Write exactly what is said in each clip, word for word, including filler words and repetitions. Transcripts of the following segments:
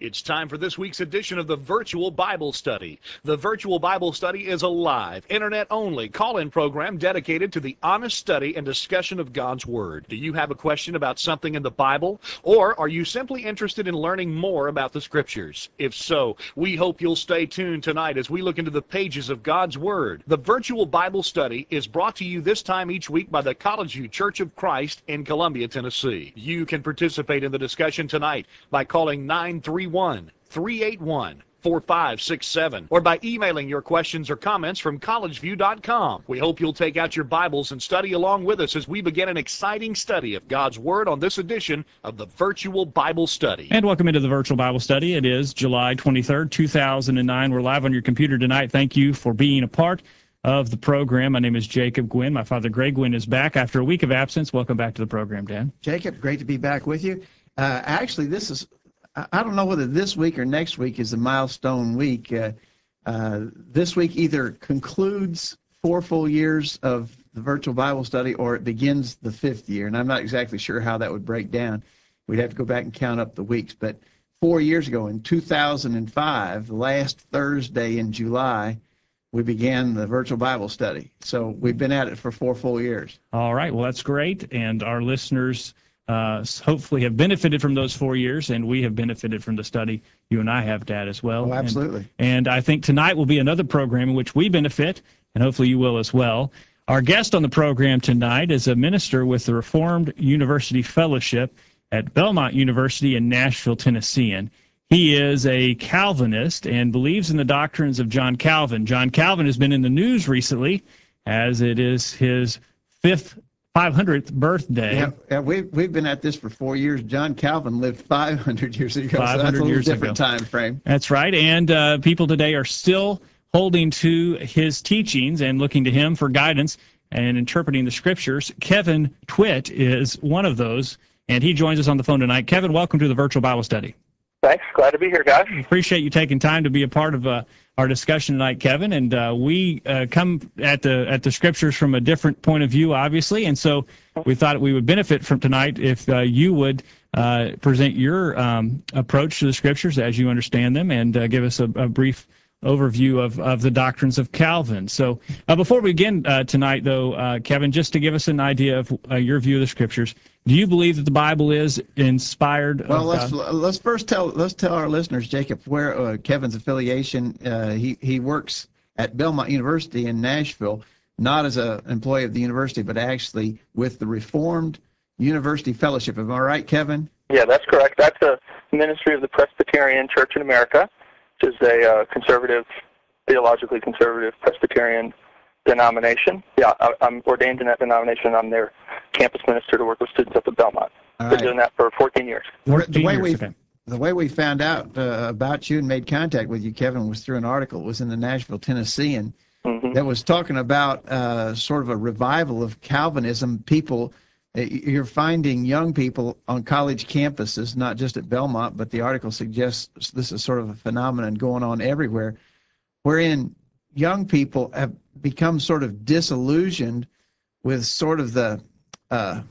It's time for this week's edition of the Virtual Bible Study. The Virtual Bible Study is a live, internet-only call-in program dedicated to the honest study and discussion of God's Word. Do you have a question about something in the Bible? Or are you simply interested in learning more about the Scriptures? If so, we hope you'll stay tuned tonight as we look into the pages of God's Word. The Virtual Bible Study is brought to you this time each week by the College View Church of Christ in Columbia, Tennessee. You can participate in the discussion tonight by calling nine three one, three eight one, four five six seven or by emailing your questions or comments from college view dot com. We hope you'll take out your Bibles and study along with us as we begin an exciting study of God's Word on this edition of the Virtual Bible Study. And welcome into the Virtual Bible Study. It is July twenty-third, two thousand nine. We're live on your computer tonight. Thank you for being a part of the program. My name is Jacob Gwynn. My father, Greg Gwynn, is back after a week of absence. Welcome back to the program, Dan. Jacob, great to be back with you. Uh, actually, this is I don't know whether this week or next week is a milestone week. Uh, uh, this week either concludes four full years of the Virtual Bible Study or it begins the fifth year, and I'm not exactly sure how that would break down. We'd have to go back and count up the weeks, but four years ago in two thousand five, last Thursday in July, we began the Virtual Bible Study. So we've been at it for four full years. All right, well, that's great, and our listeners Uh, hopefully have benefited from those four years, and we have benefited from the study. You and I have, Dad, as well. Oh, absolutely. And, and I think tonight will be another program in which we benefit, and hopefully you will as well. Our guest on the program tonight is a minister with the Reformed University Fellowship at Belmont University in Nashville, Tennessee. And he is a Calvinist and believes in the doctrines of John Calvin. John Calvin has been in the news recently, as it is his fifth five hundredth birthday. Yeah, yeah, we've, we've been at this for four years. John Calvin lived five hundred years ago, five hundred so that's a years different ago. time frame. That's right, and uh, people today are still holding to his teachings and looking to him for guidance and interpreting the Scriptures. Kevin Twit is one of those, and he joins us on the phone tonight. Kevin, welcome to the Virtual Bible Study. Thanks. Glad to be here, guys. Appreciate you taking time to be a part of uh, our discussion tonight, Kevin. And uh, we uh, come at the at the Scriptures from a different point of view, obviously. And so we thought we would benefit from tonight if uh, you would uh, present your um, approach to the Scriptures as you understand them and uh, give us a, a brief overview of, of the doctrines of Calvin. So uh, before we begin uh, tonight, though, uh, Kevin, just to give us an idea of uh, your view of the Scriptures, do you believe that the Bible is inspired? Well, of, let's uh, let's first tell let's tell our listeners, Jacob, where uh, Kevin's affiliation. Uh, he he works at Belmont University in Nashville, not as an employee of the university, but actually with the Reformed University Fellowship. Am I right, Kevin? Yeah, that's correct. That's a ministry of the Presbyterian Church in America, which is a uh, conservative, theologically conservative Presbyterian denomination. Yeah, I, I'm ordained in that denomination. I'm their campus minister to work with students up at Belmont. All Been right. doing that for fourteen years. The, the way years, we okay. the way we found out uh, about you and made contact with you, Kevin, was through an article. It was in the Nashville Tennessean Mm-hmm. that was talking about uh, sort of a revival of Calvinism. People, uh, you're finding young people on college campuses, not just at Belmont, but the article suggests this is sort of a phenomenon going on everywhere, wherein young people have become sort of disillusioned with sort of the, uh,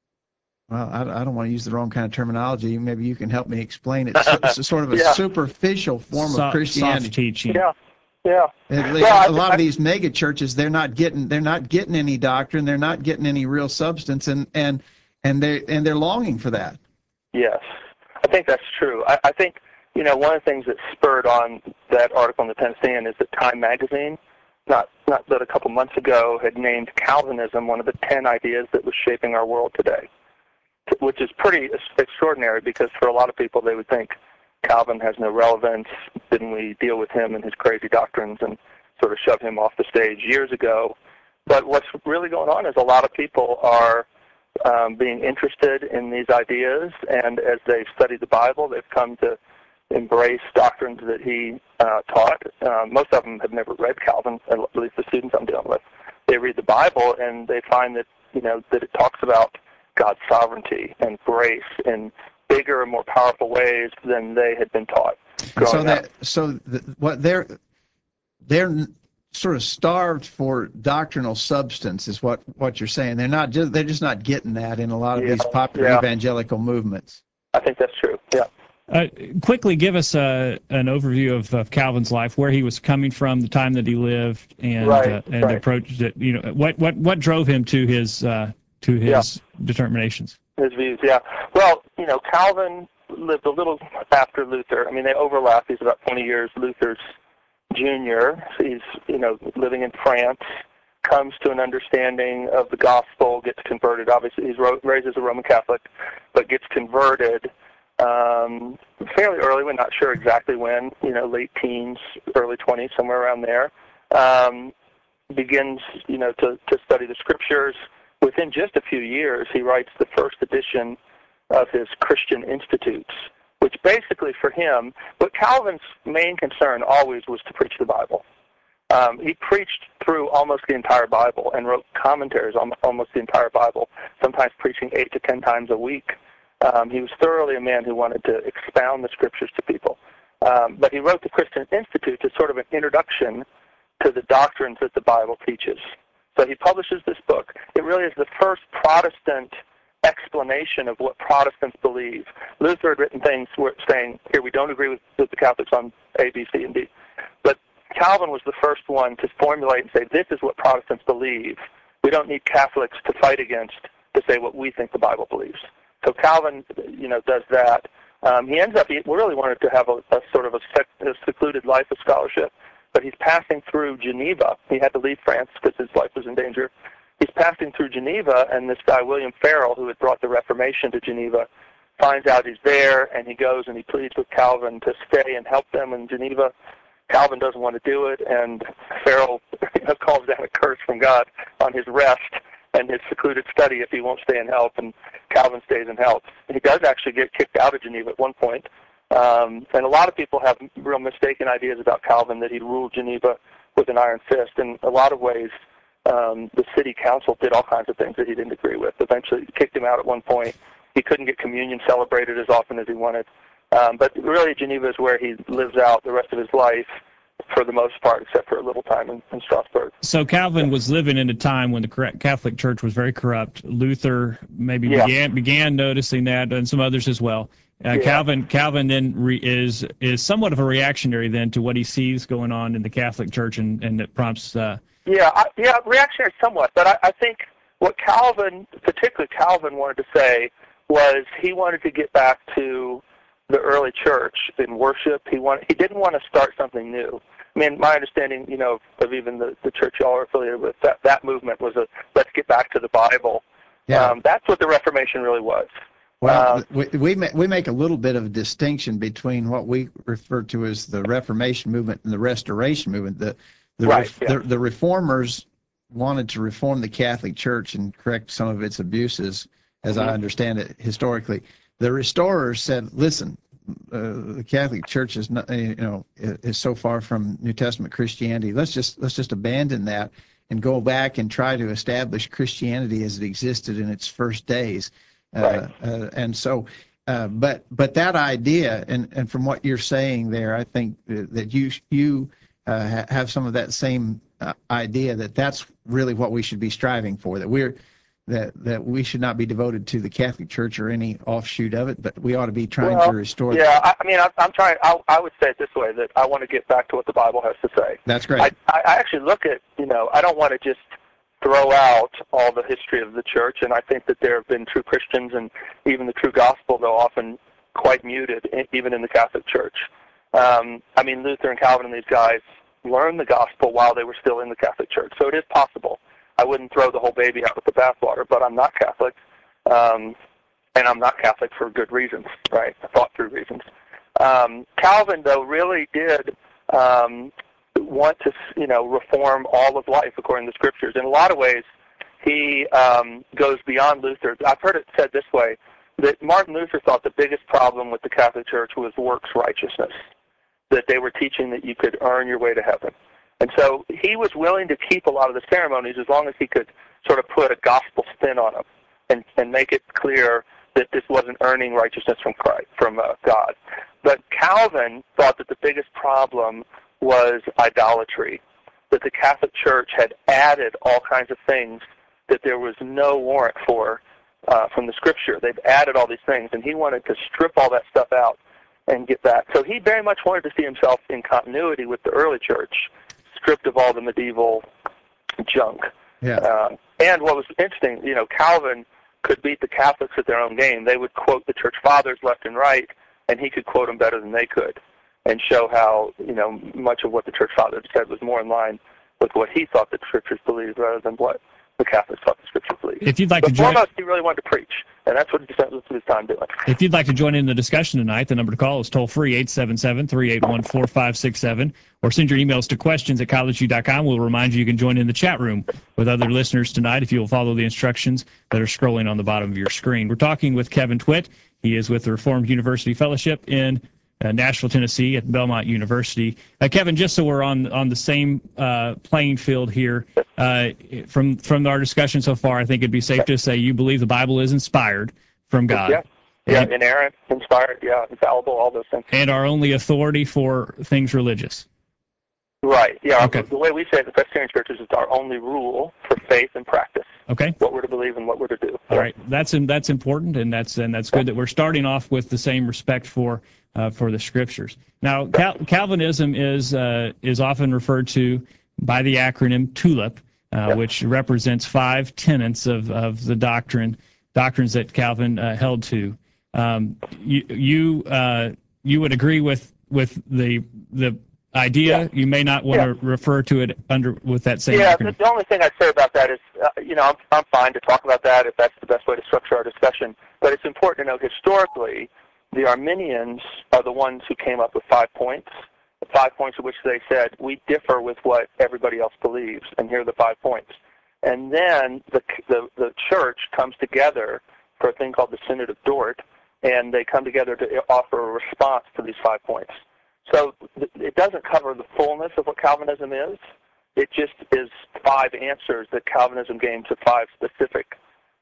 well, I, I don't want to use the wrong kind of terminology. Maybe you can help me explain it. So, it's sort of a Yeah. superficial form soft, of Christianity. soft teaching. Yeah, yeah. At least Well, I- a lot I- of these mega churches, they're not getting they're not getting any doctrine, they're not getting any real substance, and and and they and they're longing for that. Yes, I think that's true. I, I think, you know, one of the things that spurred on that article in the Tennessean is that Time Magazine, not not that a couple months ago, had named Calvinism one of the ten ideas that was shaping our world today, which is pretty extraordinary because for a lot of people they would think Calvin has no relevance. Didn't we deal with him and his crazy doctrines and sort of shove him off the stage years ago? But what's really going on is a lot of people are um, being interested in these ideas, and as they've studied the Bible, they've come to embrace doctrines that he uh, taught. Uh, most of them have never read Calvin, at least the students I'm dealing with. They read the Bible and they find that, you know, that it talks about God's sovereignty and grace in bigger and more powerful ways than they had been taught. So growing that up. so the, what they're they're sort of starved for doctrinal substance is what what you're saying. They're not just they're just not getting that in a lot of Yeah, these popular yeah. evangelical movements. I think that's true. Yeah. Uh, quickly, give us uh, an overview of, of Calvin's life, where he was coming from, the time that he lived, and Right, uh, and right. the approach that you know what what what drove him to his uh, to his yeah. determinations. His views, yeah. Well, you know, Calvin lived a little after Luther. I mean, they overlap. He's about twenty years Luther's junior. He's, you know, living in France, comes to an understanding of the gospel, gets converted. Obviously, he's raised as a Roman Catholic, but gets converted um, fairly early. We're not sure exactly when, you know, late teens, early twenties, somewhere around there. Um, begins, you know, to, to study the scriptures. Within just a few years, he writes the first edition of his Christian Institutes, which basically for him, but Calvin's main concern always was to preach the Bible. Um, he preached through almost the entire Bible and wrote commentaries on almost the entire Bible, sometimes preaching eight to ten times a week. Um, he was thoroughly a man who wanted to expound the scriptures to people. Um, but he wrote the Christian Institute as sort of an introduction to the doctrines that the Bible teaches. So he publishes this book. It really is the first Protestant explanation of what Protestants believe. Luther had written things saying, here, we don't agree with, with the Catholics on A, B, C, and D. But Calvin was the first one to formulate and say, this is what Protestants believe. We don't need Catholics to fight against to say what we think the Bible believes. So Calvin, you know, does that. Um, he ends up, he really wanted to have a, a sort of a, sec, a secluded life of scholarship, but he's passing through Geneva. He had to leave France because his life was in danger. He's passing through Geneva, and this guy, William Farel, who had brought the Reformation to Geneva, finds out he's there, and he goes and he pleads with Calvin to stay and help them in Geneva. Calvin doesn't want to do it, and Farel calls down a curse from God on his rest and his secluded study if he won't stay and help, and Calvin stays and helps. He does actually get kicked out of Geneva at one point, um, and a lot of people have real mistaken ideas about Calvin, that he ruled Geneva with an iron fist. In a lot of ways, um, the city council did all kinds of things that he didn't agree with. Eventually kicked him out at one point. He couldn't get communion celebrated as often as he wanted. Um, but really, Geneva is where he lives out the rest of his life, for the most part, except for a little time in, in Strasbourg. So Calvin was living in a time when the Catholic Church was very corrupt. Luther maybe yeah. began began noticing that, and some others as well. Uh, yeah. Calvin Calvin then re, is is somewhat of a reactionary then to what he sees going on in the Catholic Church, and and that prompts. Uh, yeah, I, yeah, reactionary somewhat, but I, I think what Calvin, particularly Calvin, wanted to say was he wanted to get back to the early church in worship. He wanted, he didn't want to start something new. I mean, my understanding, you know, of even the, the church y'all are affiliated with, that, that movement was a let's get back to the Bible. Yeah. Um, that's what the Reformation really was. Well, um, we we make, we make a little bit of a distinction between what we refer to as the Reformation movement and the Restoration movement. The the, right, ref, yeah. the the reformers wanted to reform the Catholic Church and correct some of its abuses, as mm-hmm. I understand it historically. The restorers said, listen, uh, the Catholic Church is not, you know, is so far from New Testament Christianity. Let's just let's just abandon that and go back and try to establish Christianity as it existed in its first days. Uh, right. uh, and so, uh, but but that idea, and, and from what you're saying there, I think that you you uh, ha- have some of that same uh, idea that that's really what we should be striving for. That we're that that we should not be devoted to the Catholic Church or any offshoot of it, but we ought to be trying well, to restore. Yeah, I, I mean, I, I'm trying. I, I would say it this way: that I want to get back to what the Bible has to say. That's great. I, I actually look at, you know, I don't want to just throw out all the history of the church, and I think that there have been true Christians, and even the true gospel, though often quite muted, even in the Catholic Church. Um, I mean, Luther and Calvin and these guys learned the gospel while they were still in the Catholic Church, so it is possible. I wouldn't throw the whole baby out with the bathwater, but I'm not Catholic, um, and I'm not Catholic for good reasons, right? Thought-through reasons. Um, Calvin, though, really did um, want to, you know, reform all of life according to the Scriptures. In a lot of ways, he um, goes beyond Luther. I've heard it said this way, that Martin Luther thought the biggest problem with the Catholic Church was works righteousness, that they were teaching that you could earn your way to heaven. And so he was willing to keep a lot of the ceremonies as long as he could sort of put a gospel spin on them and, and make it clear that this wasn't earning righteousness from Christ, from uh, God. But Calvin thought that the biggest problem was idolatry, that the Catholic Church had added all kinds of things that there was no warrant for uh, from the Scripture. They've added all these things, and he wanted to strip all that stuff out and get that. So he very much wanted to see himself in continuity with the early church, stripped of all the medieval junk. Yeah. Uh, and what was interesting, you know, Calvin could beat the Catholics at their own game. They would quote the church fathers left and right, and he could quote them better than they could, and show how, you know, much of what the church fathers said was more in line with what he thought the scriptures believed rather than what the Catholics thought the scriptures believed. If you'd like but to join, foremost, he really wanted to preach, and that's what he spent most of his time doing. if you'd like to join in the discussion tonight, the number to call is toll free eight seven seven, three eight one, four five six seven, or send your emails to questions at college u dot com. We'll remind you you can join in the chat room with other listeners tonight if you'll follow the instructions that are scrolling on the bottom of your screen. We're talking with Kevin Twit. He is with the Reformed University Fellowship in Uh, Nashville, Tennessee, at Belmont University. Uh, Kevin, just so we're on on the same uh, playing field here, uh, from from our discussion so far, I think it'd be safe to say you believe the Bible is inspired from God. Yeah, yeah, and, inerrant, inspired, yeah, infallible, all those things. and our only authority for things religious. Right, yeah. Okay. The way we say it in the Presbyterian churches is our only rule for faith and practice. Okay. What we're to believe and what we're to do. All right, that's that's important, and that's and that's good that we're starting off with the same respect for uh, for the scriptures. Now, Cal- Calvinism is uh, is often referred to by the acronym TULIP, uh, Yeah. which represents five tenets of, of the doctrine doctrines that Calvin uh, held to. Um, you you uh, you would agree with with the the idea? Yeah. You may not want Yeah. to refer to it under with that same Yeah, acronym. the, the only thing I'd say about that is, uh, you know, I'm, I'm fine to talk about that if that's the best way to structure our discussion. But it's important to note historically, the Arminians are the ones who came up with five points, the five points of which they said, we differ with what everybody else believes, and here are the five points. And then the, the, the church comes together for a thing called the Synod of Dort, and they come together to offer a response to these five points. So it doesn't cover the fullness of what Calvinism is. It just is five answers that Calvinism gave to five specific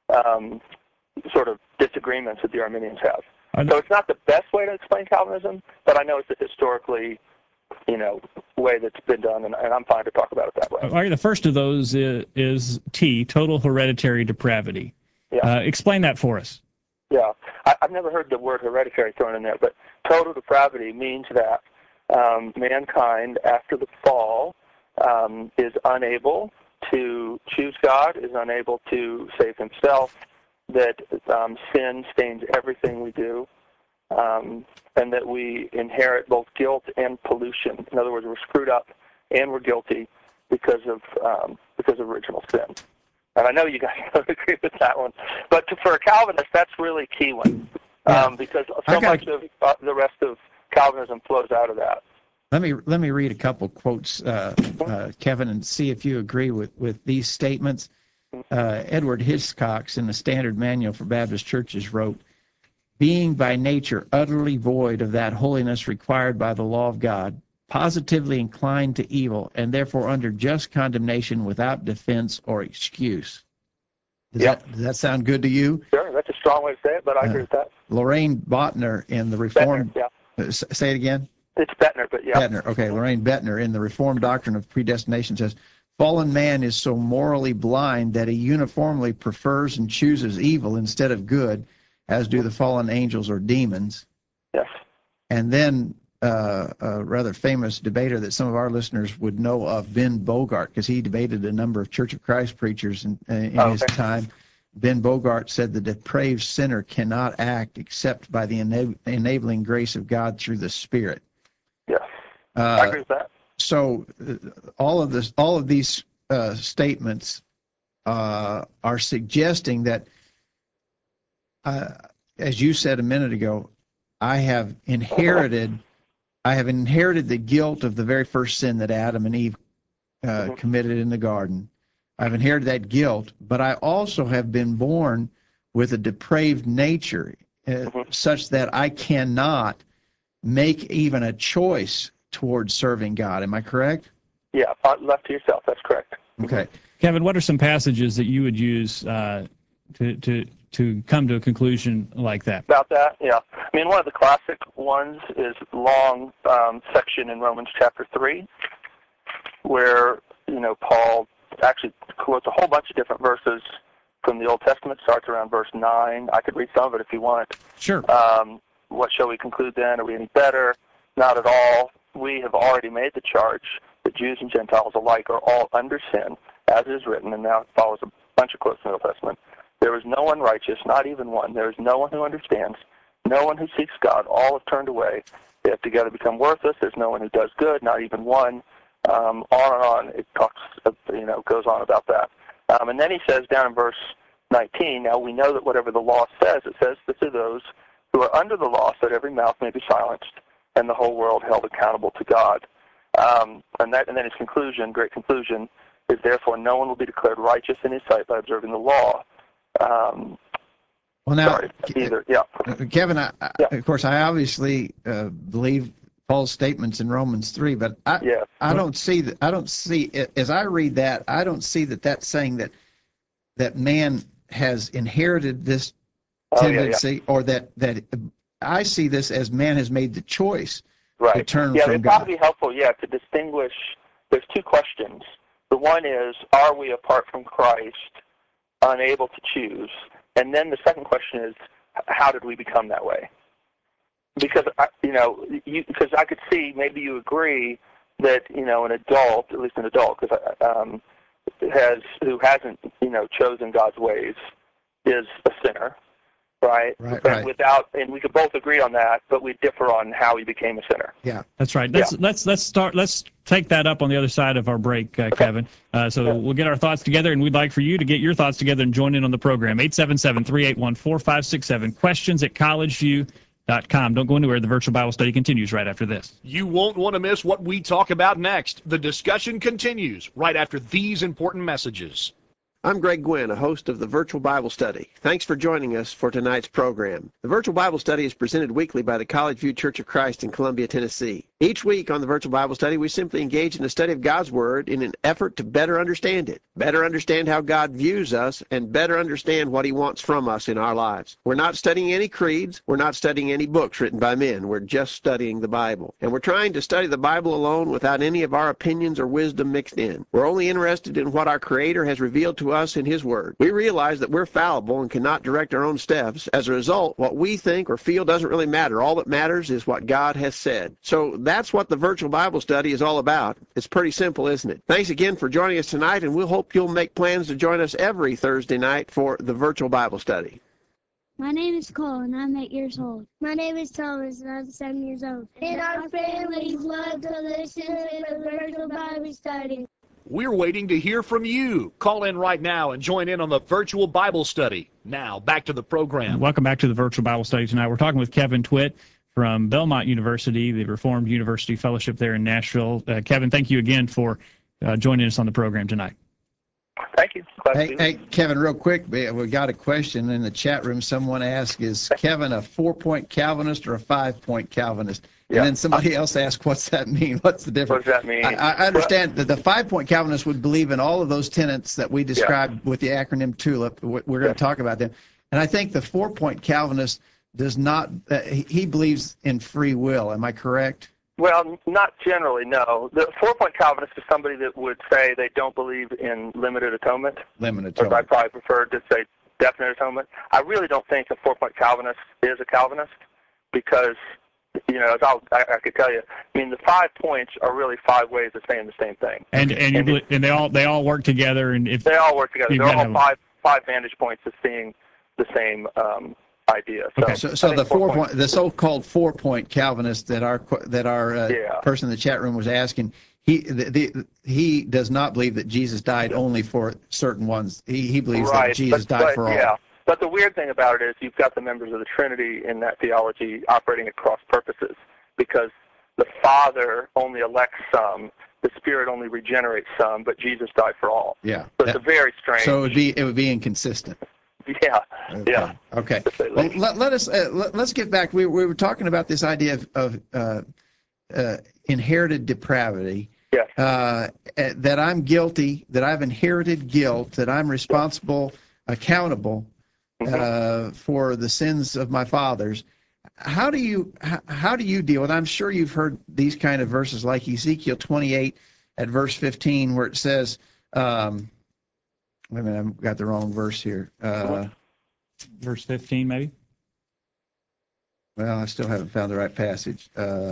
um, sort of disagreements that the Arminians have. So it's not the best way to explain Calvinism, but I know it's a historically, you know, way that's been done, and, and I'm fine to talk about it that way. All right, the first of those is, is T, total hereditary depravity. Yeah. Uh, explain that for us. Yeah, I, I've never heard the word hereditary thrown in there, but total depravity means that um, mankind, after the fall, um, is unable to choose God, is unable to save himself, that um, sin stains everything we do, um, and that we inherit both guilt and pollution. In other words, we're screwed up and we're guilty because of um, because of original sin. And I know you guys don't agree with that one, but to, for a Calvinist, that's really a key one, um, because so much of uh, the rest of Calvinism flows out of that. Let me let me read a couple quotes, uh, uh, Kevin, and see if you agree with, with these statements. Uh, Edward Hiscox, in the Standard Manual for Baptist Churches, wrote, "Being by nature utterly void of that holiness required by the law of God, positively inclined to evil, and therefore under just condemnation without defense or excuse." Does, Yeah. that, does that sound good to you? Sure, that's a strong way to say it, but I agree Uh, with that. Lorraine Bottner in the Bettner, Reformed... yeah. Uh, s- say it again? It's Bettner, but yeah. Bettner, okay, Lorraine Bettner in the Reformed Doctrine of Predestination says, "Fallen man is so morally blind that he uniformly prefers and chooses evil instead of good, as do the fallen angels or demons." Yes. And then uh, a rather famous debater that some of our listeners would know of, Ben Bogart, because he debated a number of Church of Christ preachers in, in Oh, his okay. time. Ben Bogart said the depraved sinner cannot act except by the ena- enabling grace of God through the Spirit. Yes. I Uh, agree with that. so uh, all of this, all of these uh, statements uh, are suggesting that, uh, as you said a minute ago, I have inherited, I have inherited the guilt of the very first sin that Adam and Eve uh, Mhm. committed in the garden. I've inherited that guilt, but I also have been born with a depraved nature, uh, Mhm. such that I cannot make even a choice towards serving God. Am I correct? Yeah, uh, left to yourself, that's correct. Okay. Kevin, what are some passages that you would use uh, to, to, to come to a conclusion like that? About that, yeah. I mean, one of the classic ones is long um, section in Romans chapter three, where, you know, Paul actually quotes a whole bunch of different verses from the Old Testament, starts around verse nine. I could read some of it if you want. Sure. Um, what shall we conclude then? Are we any better? Not at all. We have already made the charge that Jews and Gentiles alike are all under sin, as it is written, and now it follows a bunch of quotes in the Old Testament. There is no one righteous, not even one. There is no one who understands, no one who seeks God. All have turned away. They have together become worthless. There's no one who does good, not even one. Um, on and on. It talks, you know, goes on about that. Um, and then he says down in verse nineteen, now we know that whatever the law says, it says that to those who are under the law, so that every mouth may be silenced and the whole world held accountable to God. Um, and, that, and then his conclusion, great conclusion, is therefore no one will be declared righteous in his sight by observing the law. Um, well, now, sorry, either, yeah. Kevin, I, yeah. of course, I obviously uh, believe Paul's statements in Romans three, but I, yeah. I don't see that. I don't see, as I read that, I don't see that that's saying that that man has inherited this tendency, oh, yeah, yeah. or that that I see this as man has made the choice right. to turn yeah, from God. Yeah, it's got to be helpful, yeah, to distinguish. There's two questions. The one is, are we apart from Christ unable to choose? And then the second question is, how did we become that way? Because, you know, you, because I could see, maybe you agree that, you know, an adult, at least an adult, because um, has who hasn't, you know, chosen God's ways is a sinner, right? Right, and right. Without, and we could both agree on that, but we differ on how he became a sinner. Yeah, that's right. Let's yeah. let's let's start. Let's take that up on the other side of our break, uh, okay. Kevin. Uh, so yeah. we'll get our thoughts together, and we'd like for you to get your thoughts together and join in on the program. eight seven seven, three eight one, four five six seven. Questions at collegeview dot com. Don't go anywhere. The virtual Bible study continues right after this. You won't want to miss what we talk about next. The discussion continues right after these important messages. I'm Greg Gwynn, a host of the Virtual Bible Study. Thanks for joining us for tonight's program. The Virtual Bible Study is presented weekly by the College View Church of Christ in Columbia, Tennessee. Each week on the Virtual Bible Study, we simply engage in the study of God's Word in an effort to better understand it, better understand how God views us, and better understand what He wants from us in our lives. We're not studying any creeds. We're not studying any books written by men. We're just studying the Bible. And we're trying to study the Bible alone without any of our opinions or wisdom mixed in. We're only interested in what our Creator has revealed to us in His Word. We realize that we're fallible and cannot direct our own steps. As a result, what we think or feel doesn't really matter. All that matters is what God has said. So that's what the Virtual Bible Study is all about. It's pretty simple, isn't it? Thanks again for joining us tonight, and we'll hope you'll make plans to join us every Thursday night for the Virtual Bible Study. My name is Cole, and I'm eight years old. My name is Thomas, and I'm seven years old. And our families love to listen to the Virtual Bible Study. We're waiting to hear from you. Call in right now and join in on the Virtual Bible Study. Now, back to the program. Welcome back to the Virtual Bible Study tonight. We're talking with Kevin Twitt from Belmont University, the Reformed University Fellowship there in Nashville. Uh, Kevin, thank you again for uh, joining us on the program tonight. Thank you. Hey, hey, Kevin, real quick, we we got a question in the chat room. Someone asked, is Kevin a four-point Calvinist or a five-point Calvinist? And yeah. then somebody else asked, what's that mean? What's the difference? What does that mean? I, I understand that the five-point Calvinist would believe in all of those tenets that we described yeah. with the acronym TULIP. We're going to yeah. talk about them. And I think the four-point Calvinist does not, uh, he, he believes in free will. Am I correct? Well, not generally, no. The four-point Calvinist is somebody that would say they don't believe in limited atonement. Limited atonement. Or I probably prefer to say definite atonement. I really don't think a four-point Calvinist is a Calvinist because, you know, as I'll, I, I could tell you, I mean, the five points are really five ways of saying the same thing. And and, and, it, and they all they all work together. And if they all work together, they're all have... five five vantage points of seeing the same um, idea. So, okay, so, so the four point, the so-called four-point Calvinist that our that our uh, yeah. person in the chat room was asking, he the, the he does not believe that Jesus died only for certain ones. He he believes right. that Jesus but, died but, for all. Yeah, but the weird thing about it is you've got the members of the Trinity in that theology operating at cross purposes because the Father only elects some, the Spirit only regenerates some, but Jesus died for all. Yeah, so that, it's a very strange. So it would be it would be inconsistent. Yeah. Okay. Yeah. Okay. Well, let, let us uh, let, let's get back. We we were talking about this idea of, of uh, uh, inherited depravity. Yes. Uh, that I'm guilty. That I've inherited guilt. That I'm responsible, accountable mm-hmm. uh, for the sins of my fathers. How do you how, how do you deal with? I'm sure you've heard these kind of verses like Ezekiel twenty-eight at verse fifteen, where it says. Um, Wait a minute, I've got the wrong verse here. Uh, verse fifteen, maybe? Well, I still haven't found the right passage. Um,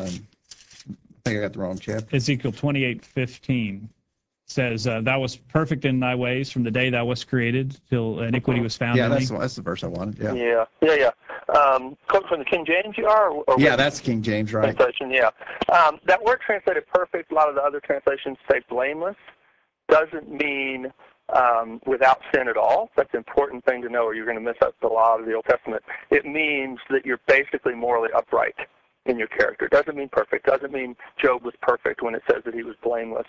I think I got the wrong chapter. Ezekiel twenty-eight fifteen says, uh, "Thou wast perfect in thy ways from the day thou wast created till iniquity was found Yeah, in that's thee." the, that's the verse I wanted. Yeah. Yeah, yeah, yeah. Um, quote from the King James, you are? Or, or Yeah, what that's King James, right? translation? Yeah. Um, that word translated perfect, a lot of the other translations say blameless, doesn't mean um, without sin at all. That's an important thing to know, or you're going to miss out a lot of the Old Testament. It means that you're basically morally upright in your character. Doesn't mean perfect. Doesn't mean Job was perfect when it says that he was blameless.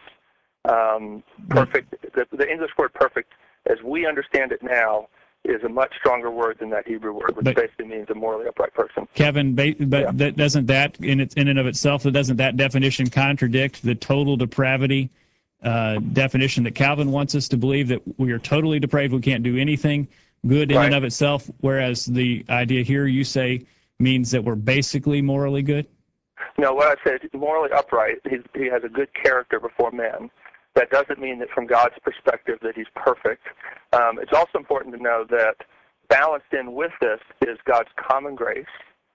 Um, perfect. The, the English word perfect, as we understand it now, is a much stronger word than that Hebrew word, which But, basically means a morally upright person. Kevin, ba- but Yeah. that, doesn't that, in, its, in and of itself, doesn't that definition contradict the total depravity uh, definition that Calvin wants us to believe, that we are totally depraved, we can't do anything good in Right. and of itself, whereas the idea here, you say, means that we're basically morally good? No, what I said is morally upright. He's, he has a good character before men. That doesn't mean that from God's perspective that he's perfect. Um, it's also important to know that balanced in with this is God's common grace,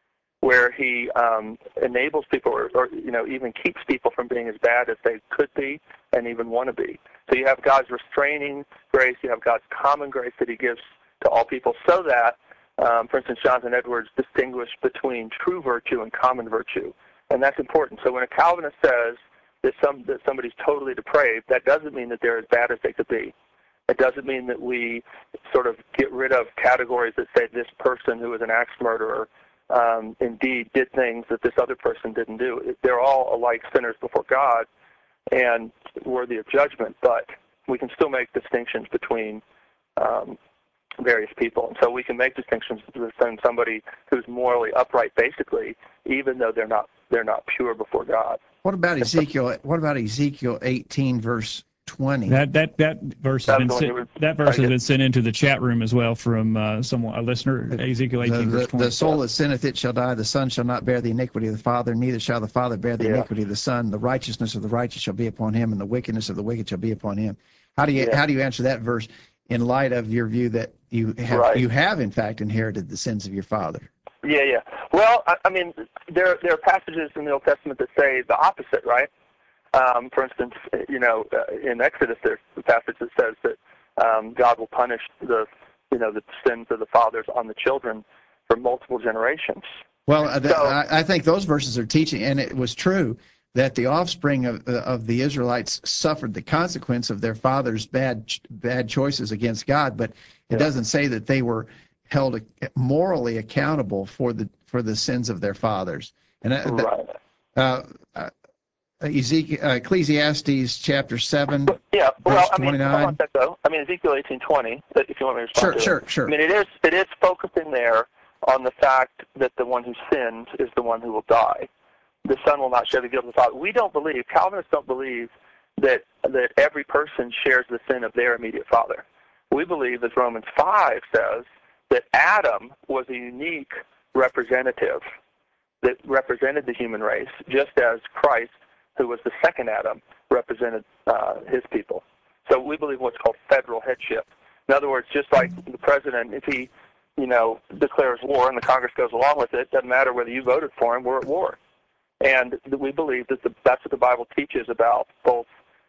where he um, enables people or, or, you know, even keeps people from being as bad as they could be and even want to be. So you have God's restraining grace, you have God's common grace that he gives to all people so that, um, for instance, Jonathan Edwards distinguished between true virtue and common virtue. And that's important. So when a Calvinist says that, some, that somebody's totally depraved, that doesn't mean that they're as bad as they could be. It doesn't mean that we sort of get rid of categories that say this person who is an axe murderer um, indeed did things that this other person didn't do. They're all alike sinners before God and worthy of judgment, but we can still make distinctions between um, various people. And so we can make distinctions between somebody who's morally upright, basically, even though they're not they're not pure before God. What about Ezekiel? What about Ezekiel eighteen, verse twenty? That that that verse has That's been the one sent, you were that verse trying has to been sent into the chat room as well from uh, someone, a listener. Ezekiel The, eighteen, verse the, twenty. the soul that sinneth it shall die. The son shall not bear the iniquity of the father, neither shall the father bear the Yeah. iniquity of the son. The righteousness of the righteous shall be upon him, and the wickedness of the wicked shall be upon him. How do you Yeah. how do you answer that verse in light of your view that you have Right. you have in fact inherited the sins of your father? Yeah, yeah. Well, I, I mean, there there are passages in the Old Testament that say the opposite, right? Um, for instance, you know, uh, in Exodus, there's a passage that says that um, God will punish the, you know, the sins of the fathers on the children for multiple generations. Well, uh, th- So- I, I think those verses are teaching, and it was true that the offspring of uh, of the Israelites suffered the consequence of their fathers' bad ch- bad choices against God, but it Yeah. doesn't say that they were held ac- morally accountable for the for the sins of their fathers. And uh, th- Right. uh, uh, Ezekiel, uh, Ecclesiastes chapter seven, Yeah. Well, verse I mean, hold on twenty-nine. a sec, though. I mean, Ezekiel eighteen twenty. If you want me to Sure, respond to sure, it. sure. I mean, it is it is focusing there on the fact that the one who sins is the one who will die. The son will not share the guilt of the father. We don't believe, Calvinists don't believe that that every person shares the sin of their immediate father. We believe, as Romans five says, that Adam was a unique representative that represented the human race, just as Christ, who was the second Adam, represented uh, his people. So we believe what's called federal headship. In other words, just like the president, if he, you know, declares war and the Congress goes along with it, doesn't matter whether you voted for him, we're at war. And we believe that the, that's what the Bible teaches about both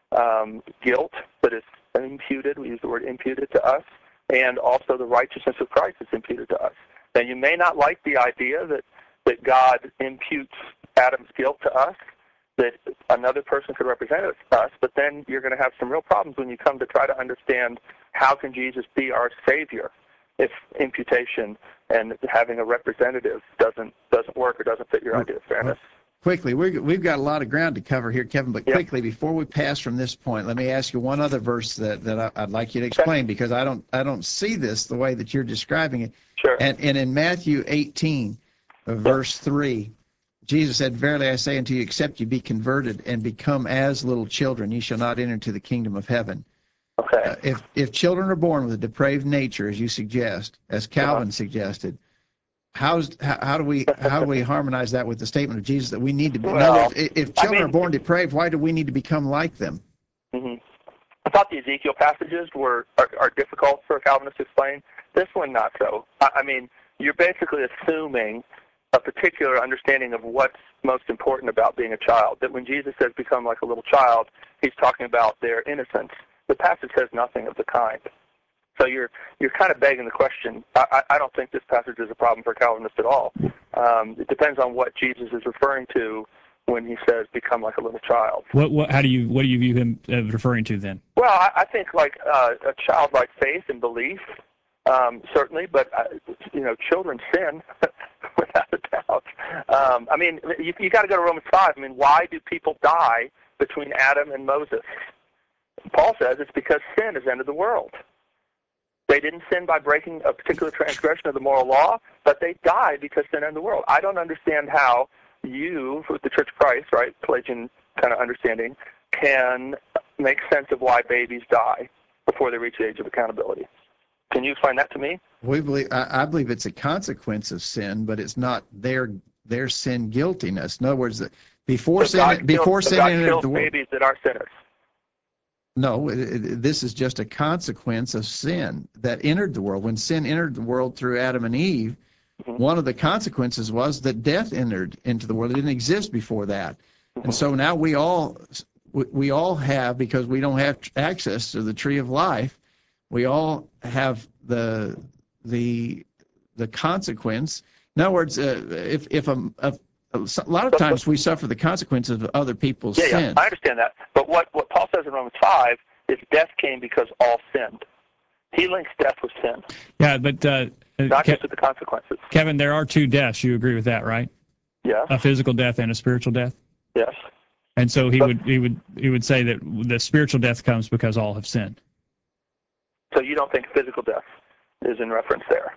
um, guilt that is imputed, we use the word imputed to us, and also the righteousness of Christ is imputed to us. Now, you may not like the idea that, that God imputes Adam's guilt to us, that another person could represent us, but then you're going to have some real problems when you come to try to understand how can Jesus be our Savior if imputation and having a representative doesn't doesn't work or doesn't fit your idea of fairness. Quickly, we're, we've got a lot of ground to cover here, Kevin, but Yep. quickly, before we pass from this point, let me ask you one other verse that, that I, I'd like you to explain, because I don't I don't see this the way that you're describing it. Sure. And, and in Matthew eighteen, uh, verse three, Jesus said, "Verily I say unto you, except you be converted and become as little children, ye shall not enter into the kingdom of heaven." Okay. Uh, if, if children are born with a depraved nature, as you suggest, as Calvin Uh-huh. suggested, How's, how, how do we how do we harmonize that with the statement of Jesus that we need to be? In Well, other words, if, if children I mean- are born depraved, why do we need to become like them? hmm I thought the Ezekiel passages were are, are difficult for a Calvinist to explain. This one, not so. I, I mean, you're basically assuming a particular understanding of what's most important about being a child. That when Jesus says become like a little child, he's talking about their innocence. The passage says nothing of the kind. So you're you're kind of begging the question. I, I don't think this passage is a problem for Calvinists at all. Um, it depends on what Jesus is referring to when he says become like a little child. What what how do you what do you view him uh, referring to then? Well, I, I think like uh, a childlike faith and belief, um, certainly, but uh, you know, children sin without a doubt. Um, I mean, you you got to go to Romans five. I mean, why do people die between Adam and Moses? Paul says it's because sin has entered the world. They didn't sin by breaking a particular transgression of the moral law, but they died because sin entered the world. I don't understand how you, with the Church of Christ, right, Pelagian kind of understanding, can make sense of why babies die before they reach the age of accountability. Can you explain that to me? We believe, I, I believe it's a consequence of sin, but it's not their their sin guiltiness. In other words, before so sin, God before kills, sin so God entered kills the world. babies that are sinners. No, it, it, this is just a consequence of sin that entered the world. When sin entered the world through Adam and Eve, mm-hmm. one of the consequences was that death entered into the world. It didn't exist before that. Mm-hmm. And so now we all we all have, because we don't have access to the tree of life, we all have the the the consequence. In other words, uh, if if a, a a lot of times we suffer the consequences of other people's yeah, sins. Yeah, I understand that. But what, what Paul says in Romans five is death came because all sinned. He links death with sin. Yeah, but uh, not Ke- just with the consequences. Kevin, there are two deaths. You agree with that, right? Yes. A physical death and a spiritual death. Yes. And so he but, would he would he would say that the spiritual death comes because all have sinned. So you don't think physical death is in reference there?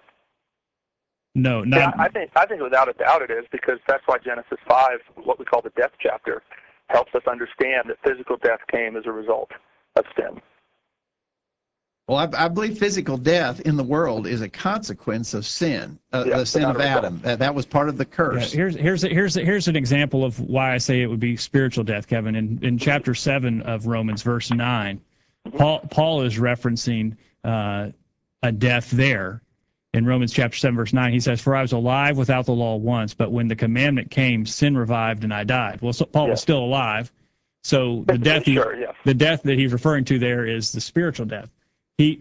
No, not. Yeah, I think I think without a doubt it is, because that's why Genesis five, what we call the death chapter, helps us understand that physical death came as a result of sin. Well, I, I believe physical death in the world is a consequence of sin, uh, yeah, the sin of Adam. Uh, that was part of the curse. Yeah, here's here's here's here's an example of why I say it would be spiritual death, Kevin. In in chapter seven of Romans, verse nine, mm-hmm. Paul Paul is referencing uh, a death there. In Romans chapter seven, verse nine, he says, "For I was alive without the law once, but when the commandment came, sin revived and I died." Well, so Paul yeah. was still alive, so the death he, sure, yeah. the death that he's referring to there is the spiritual death. He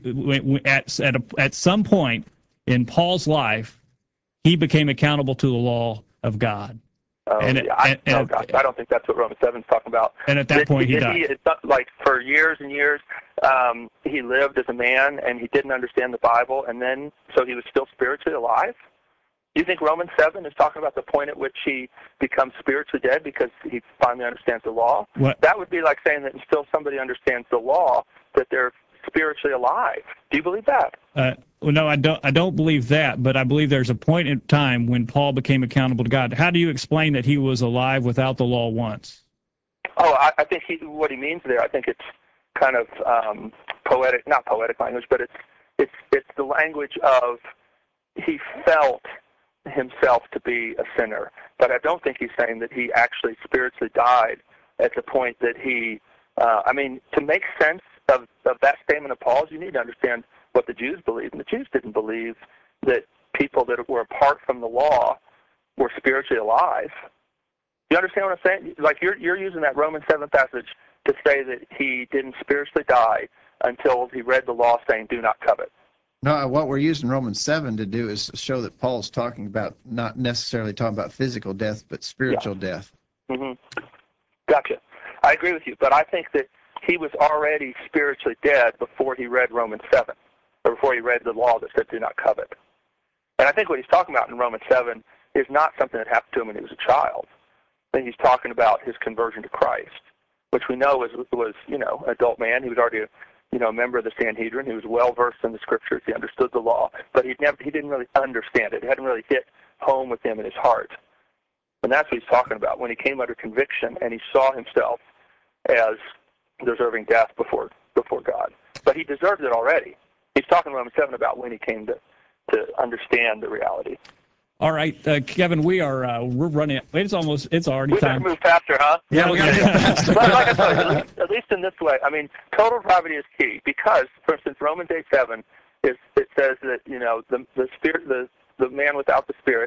at at a, at some point in Paul's life, he became accountable to the law of God. Oh, and, yeah. I, and, no, and, gosh, I don't think that's what Romans seven is talking about. And at that did, point, did he died. He, it's not, like for years and years, um, he lived as a man, and he didn't understand the Bible, and then so he was still spiritually alive. Do you think Romans seven is talking about the point at which he becomes spiritually dead because he finally understands the law? What? That would be like saying that until somebody understands the law, that they're spiritually alive. Do you believe that? Uh, well, no, I don't. I don't believe that, but I believe there's a point in time when Paul became accountable to God. How do you explain that he was alive without the law once? Oh, I, I think he, what he means there, I think it's kind of um, poetic, not poetic language, but it's it's it's the language of he felt himself to be a sinner. But I don't think he's saying that he actually spiritually died at the point that he. Uh, I mean, to make sense of, of that statement of Paul's, you need to understand what the Jews believed. And the Jews didn't believe that people that were apart from the law were spiritually alive. You understand what I'm saying? Like you're you're using that Romans seven passage to say that he didn't spiritually die until he read the law saying, "Do not covet." No, what we're using Romans seven to do is show that Paul's talking about not necessarily talking about physical death, but spiritual yeah. death. Mm-hmm. Gotcha. I agree with you, but I think that he was already spiritually dead before he read Romans seven, or before he read the law that said, "Do not covet." And I think what he's talking about in Romans seven is not something that happened to him when he was a child. I think he's talking about his conversion to Christ, which we know was, was you know, an adult man. He was already a, you know, a member of the Sanhedrin. He was well-versed in the Scriptures. He understood the law, but he never, he didn't really understand it. It hadn't really hit home with him in his heart. And that's what he's talking about, when he came under conviction and he saw himself as deserving death before before God. But he deserved it already. He's talking in Romans seven about when he came to, to understand the reality. All right, uh, Kevin, we are uh, we're running. It's almost it's already we time. We move faster, huh? Yeah, we got to move faster. But like I told you, at least, at least in this way, I mean, total depravity is key because, for instance, Romans eight seven is it says that you know the the spirit the the man without the spirit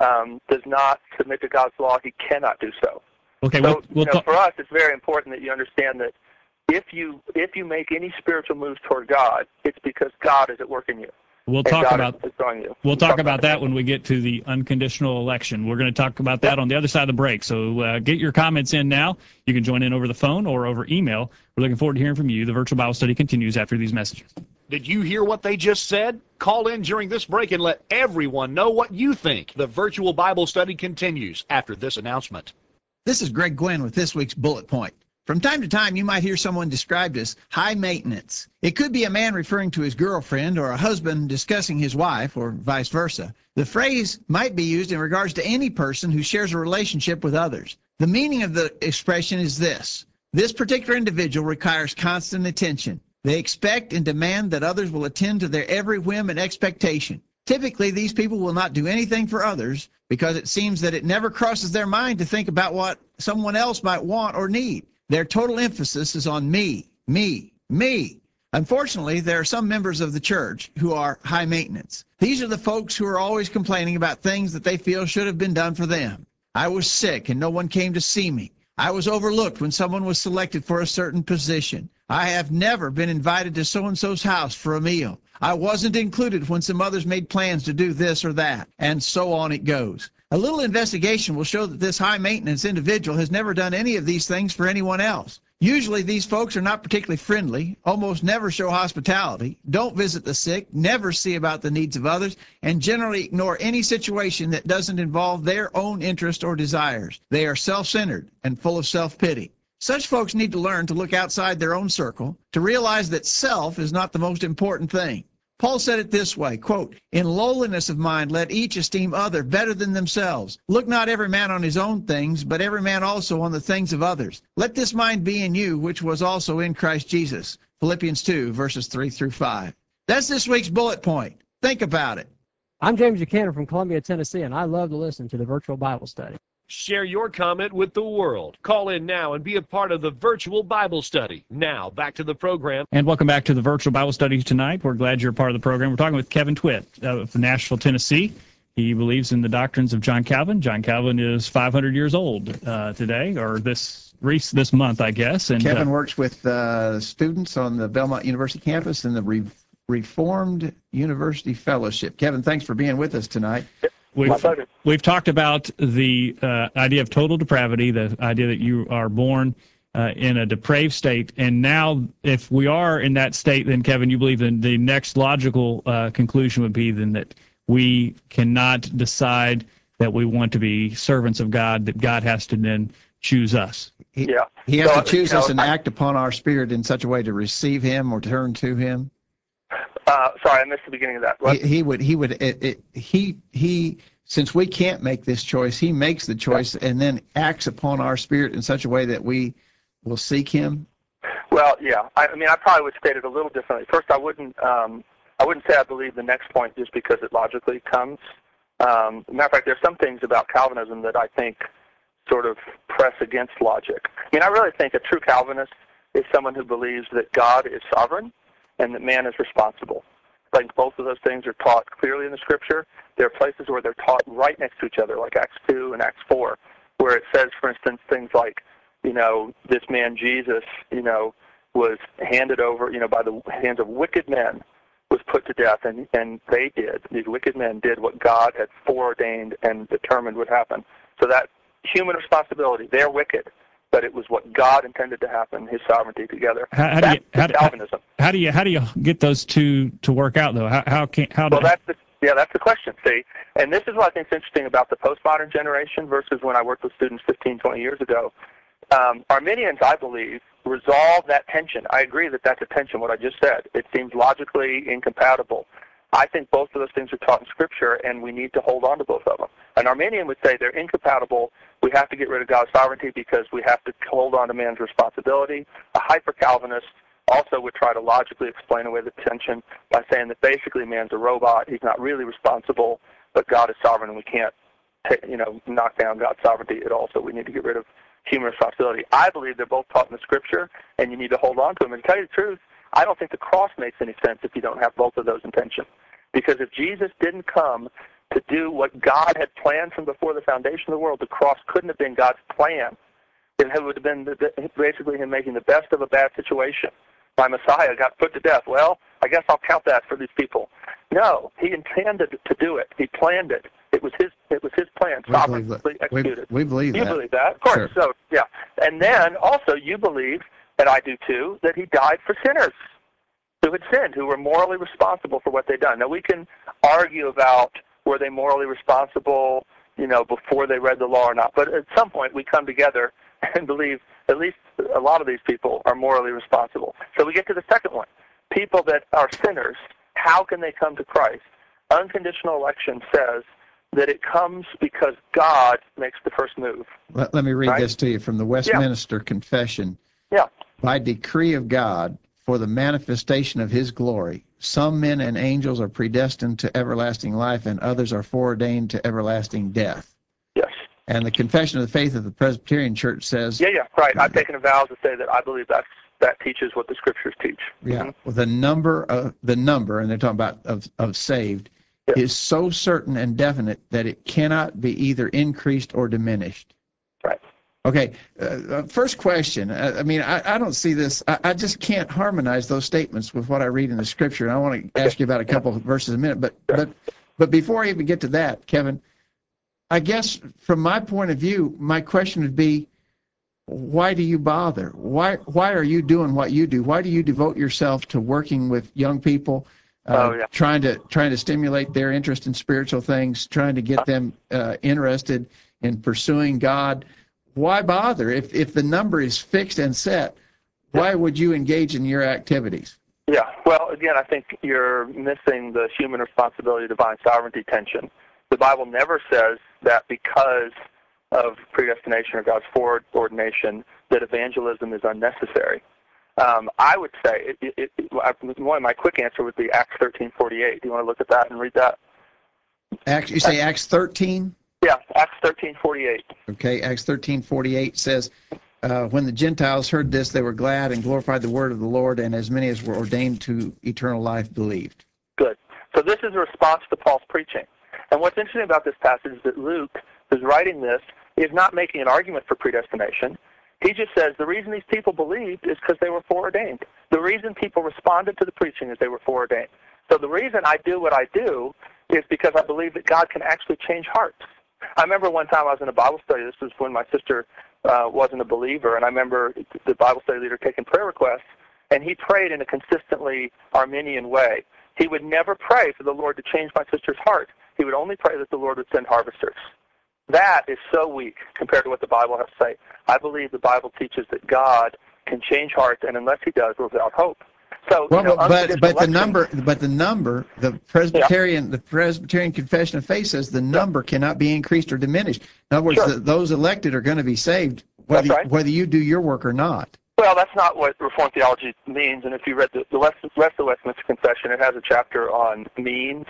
um, does not submit to God's law, he cannot do so. Okay, So we'll, we'll you know, talk. for us, it's very important that you understand that if you if you make any spiritual moves toward God, it's because God is at work in you. We'll and talk God about is, is drawing you. we'll We'll talk talk about about that it. when we get to the unconditional election. We're going to talk about that Yep. on the other side of the break. So uh, get your comments in now. You can join in over the phone or over email. We're looking forward to hearing from you. The virtual Bible study continues after these messages. Did you hear what they just said? Call in during this break and let everyone know what you think. The virtual Bible study continues after this announcement. This is Greg Gwynn with this week's Bullet Point. From time to time, you might hear someone described as high maintenance. It could be a man referring to his girlfriend or a husband discussing his wife or vice versa. The phrase might be used in regards to any person who shares a relationship with others. The meaning of the expression is this: this particular individual requires constant attention. They expect and demand that others will attend to their every whim and expectation. Typically, these people will not do anything for others because it seems that it never crosses their mind to think about what someone else might want or need. Their total emphasis is on me, me, me. Unfortunately, there are some members of the church who are high maintenance. These are the folks who are always complaining about things that they feel should have been done for them. I was sick and no one came to see me. I was overlooked when someone was selected for a certain position. I have never been invited to so-and-so's house for a meal. I wasn't included when some others made plans to do this or that, and so on it goes. A little investigation will show that this high-maintenance individual has never done any of these things for anyone else. Usually these folks are not particularly friendly, almost never show hospitality, don't visit the sick, never see about the needs of others, and generally ignore any situation that doesn't involve their own interest or desires. They are self-centered and full of self-pity. Such folks need to learn to look outside their own circle, to realize that self is not the most important thing. Paul said it this way, quote, "In lowliness of mind let each esteem other better than themselves. Look not every man on his own things, but every man also on the things of others. Let this mind be in you, which was also in Christ Jesus." Philippians two, verses three through five. That's this week's bullet point. Think about it. I'm James Buchanan from Columbia, Tennessee, and I love to listen to the virtual Bible study. Share your comment with the world. Call in now and be a part of the virtual Bible study. Now, back to the program. And welcome back to the virtual Bible study tonight. We're glad you're a part of the program. We're talking with Kevin Twitt of Nashville, Tennessee. He believes in the doctrines of John Calvin. John Calvin is five hundred years old uh, today, or this this month, I guess. And Kevin uh, works with uh, students on the Belmont University campus in the Re- Reformed University Fellowship. Kevin, thanks for being with us tonight. We've, My pleasure. we've talked about the uh, idea of total depravity, the idea that you are born uh, in a depraved state. And now, if we are in that state, then, Kevin, you believe then the next logical uh, conclusion would be then that we cannot decide that we want to be servants of God, that God has to then choose us. He, Yeah. he has So, to choose you know, us and I- act upon our spirit in such a way to receive him or turn to him. Uh, sorry, I missed the beginning of that. What? He, he would, he would, it, it, he, he, since we can't make this choice, he makes the choice and then acts upon our spirit in such a way that we will seek him. Well, yeah. I, I mean, I probably would state it a little differently. First, I wouldn't, um, I wouldn't say I believe the next point just because it logically comes. Um, matter of fact, there's some things about Calvinism that I think sort of press against logic. I mean, I really think a true Calvinist is someone who believes that God is sovereign and that man is responsible. I think both of those things are taught clearly in the Scripture. There are places where they're taught right next to each other, like Acts two and Acts four, where it says, for instance, things like, you know, this man Jesus, you know, was handed over, you know, by the hands of wicked men, was put to death, and, and they did. These wicked men did what God had foreordained and determined would happen. So that human responsibility, they're wicked, but it was what God intended to happen, his sovereignty together. How, how, do That's you, how, the Calvinism. how do you how do you get those two to work out, though? How how can how do Well, that's the, yeah, that's the question, see. And this is what I think is interesting about the postmodern generation versus when I worked with students fifteen, twenty years ago. Um, Arminians, I believe, resolve that tension. I agree that that's a tension, what I just said. It seems logically incompatible. I think both of those things are taught in Scripture, and we need to hold on to both of them. An Arminian would say they're incompatible. We have to get rid of God's sovereignty because we have to hold on to man's responsibility. A hyper-Calvinist also would try to logically explain away the tension by saying that basically man's a robot. He's not really responsible, but God is sovereign, and we can't, you know, knock down God's sovereignty at all. So we need to get rid of human responsibility. I believe they're both taught in the Scripture, and you need to hold on to them. And to tell you the truth, I don't think the cross makes any sense if you don't have both of those in tension. Because if Jesus didn't come to do what God had planned from before the foundation of the world. The cross couldn't have been God's plan. It would have been basically him making the best of a bad situation. My Messiah got put to death. Well, I guess I'll count that for these people. No, he intended to do it. He planned it. It was his. It was his plan, We believe sovereignly that. We, executed. we believe You that. believe that, of course. Sure. So yeah, and then also you believe, and I do too, that he died for sinners who had sinned, who were morally responsible for what they'd done. Now we can argue about were they morally responsible, you know, before they read the law or not. But at some point we come together and believe at least a lot of these people are morally responsible. So we get to the second one. People that are sinners, how can they come to Christ? Unconditional election says that it comes because God makes the first move. Let, let me read Right? this to you from the Westminster Confession. Yeah. By decree of God, for the manifestation of his glory, some men and angels are predestined to everlasting life, and others are foreordained to everlasting death. Yes. And the Confession of the Faith of the Presbyterian Church says, Yeah, yeah, right. I've taken a vow to say that I believe that that teaches what the Scriptures teach. yeah, Mhm. well, the number of the number, and they're talking about of, of saved, Yeah. is so certain and definite that it cannot be either increased or diminished. Right. Okay, uh, uh, first question. I, I mean, I, I don't see this. I, I just can't harmonize those statements with what I read in the Scripture. And I want to ask you about a couple of verses in a minute. But but but before I even get to that, Kevin, I guess from my point of view, my question would be, why do you bother? Why why are you doing what you do? Why do you devote yourself to working with young people, uh, Oh, yeah. trying to trying to stimulate their interest in spiritual things, trying to get them uh, interested in pursuing God? Why bother? If if the number is fixed and set, why would you engage in your activities? Yeah. Well, again, I think you're missing the human responsibility, divine sovereignty tension. The Bible never says that because of predestination or God's foreordination that evangelism is unnecessary. Um, I would say, it, it, it, one of my quick answer would be Acts thirteen forty-eight. Do you want to look at that and read that? Acts, you say Acts thirteen? Yeah, Acts thirteen forty-eight. Okay, Acts thirteen forty-eight says, uh, when the Gentiles heard this, they were glad and glorified the word of the Lord, and as many as were ordained to eternal life believed. Good. So this is a response to Paul's preaching. And what's interesting about this passage is that Luke, who's writing this, is not making an argument for predestination. He just says the reason these people believed is because they were foreordained. The reason people responded to the preaching is they were foreordained. So the reason I do what I do is because I believe that God can actually change hearts. I remember one time I was in a Bible study. This was when my sister uh, wasn't a believer, and I remember the Bible study leader taking prayer requests, and he prayed in a consistently Arminian way. He would never pray for the Lord to change my sister's heart. He would only pray that the Lord would send harvesters. That is so weak compared to what the Bible has to say. I believe the Bible teaches that God can change hearts, and unless he does, we're without hope. So, Well, you know, but but unconditional the election- number, but the number, the Presbyterian, the Presbyterian Confession of Faith says the number cannot be increased or diminished. In other words, Sure. the, those elected are going to be saved, whether That's right. whether you do your work or not. Well, that's not what Reformed theology means. And if you read the, the rest, rest of the Westminster Confession, it has a chapter on means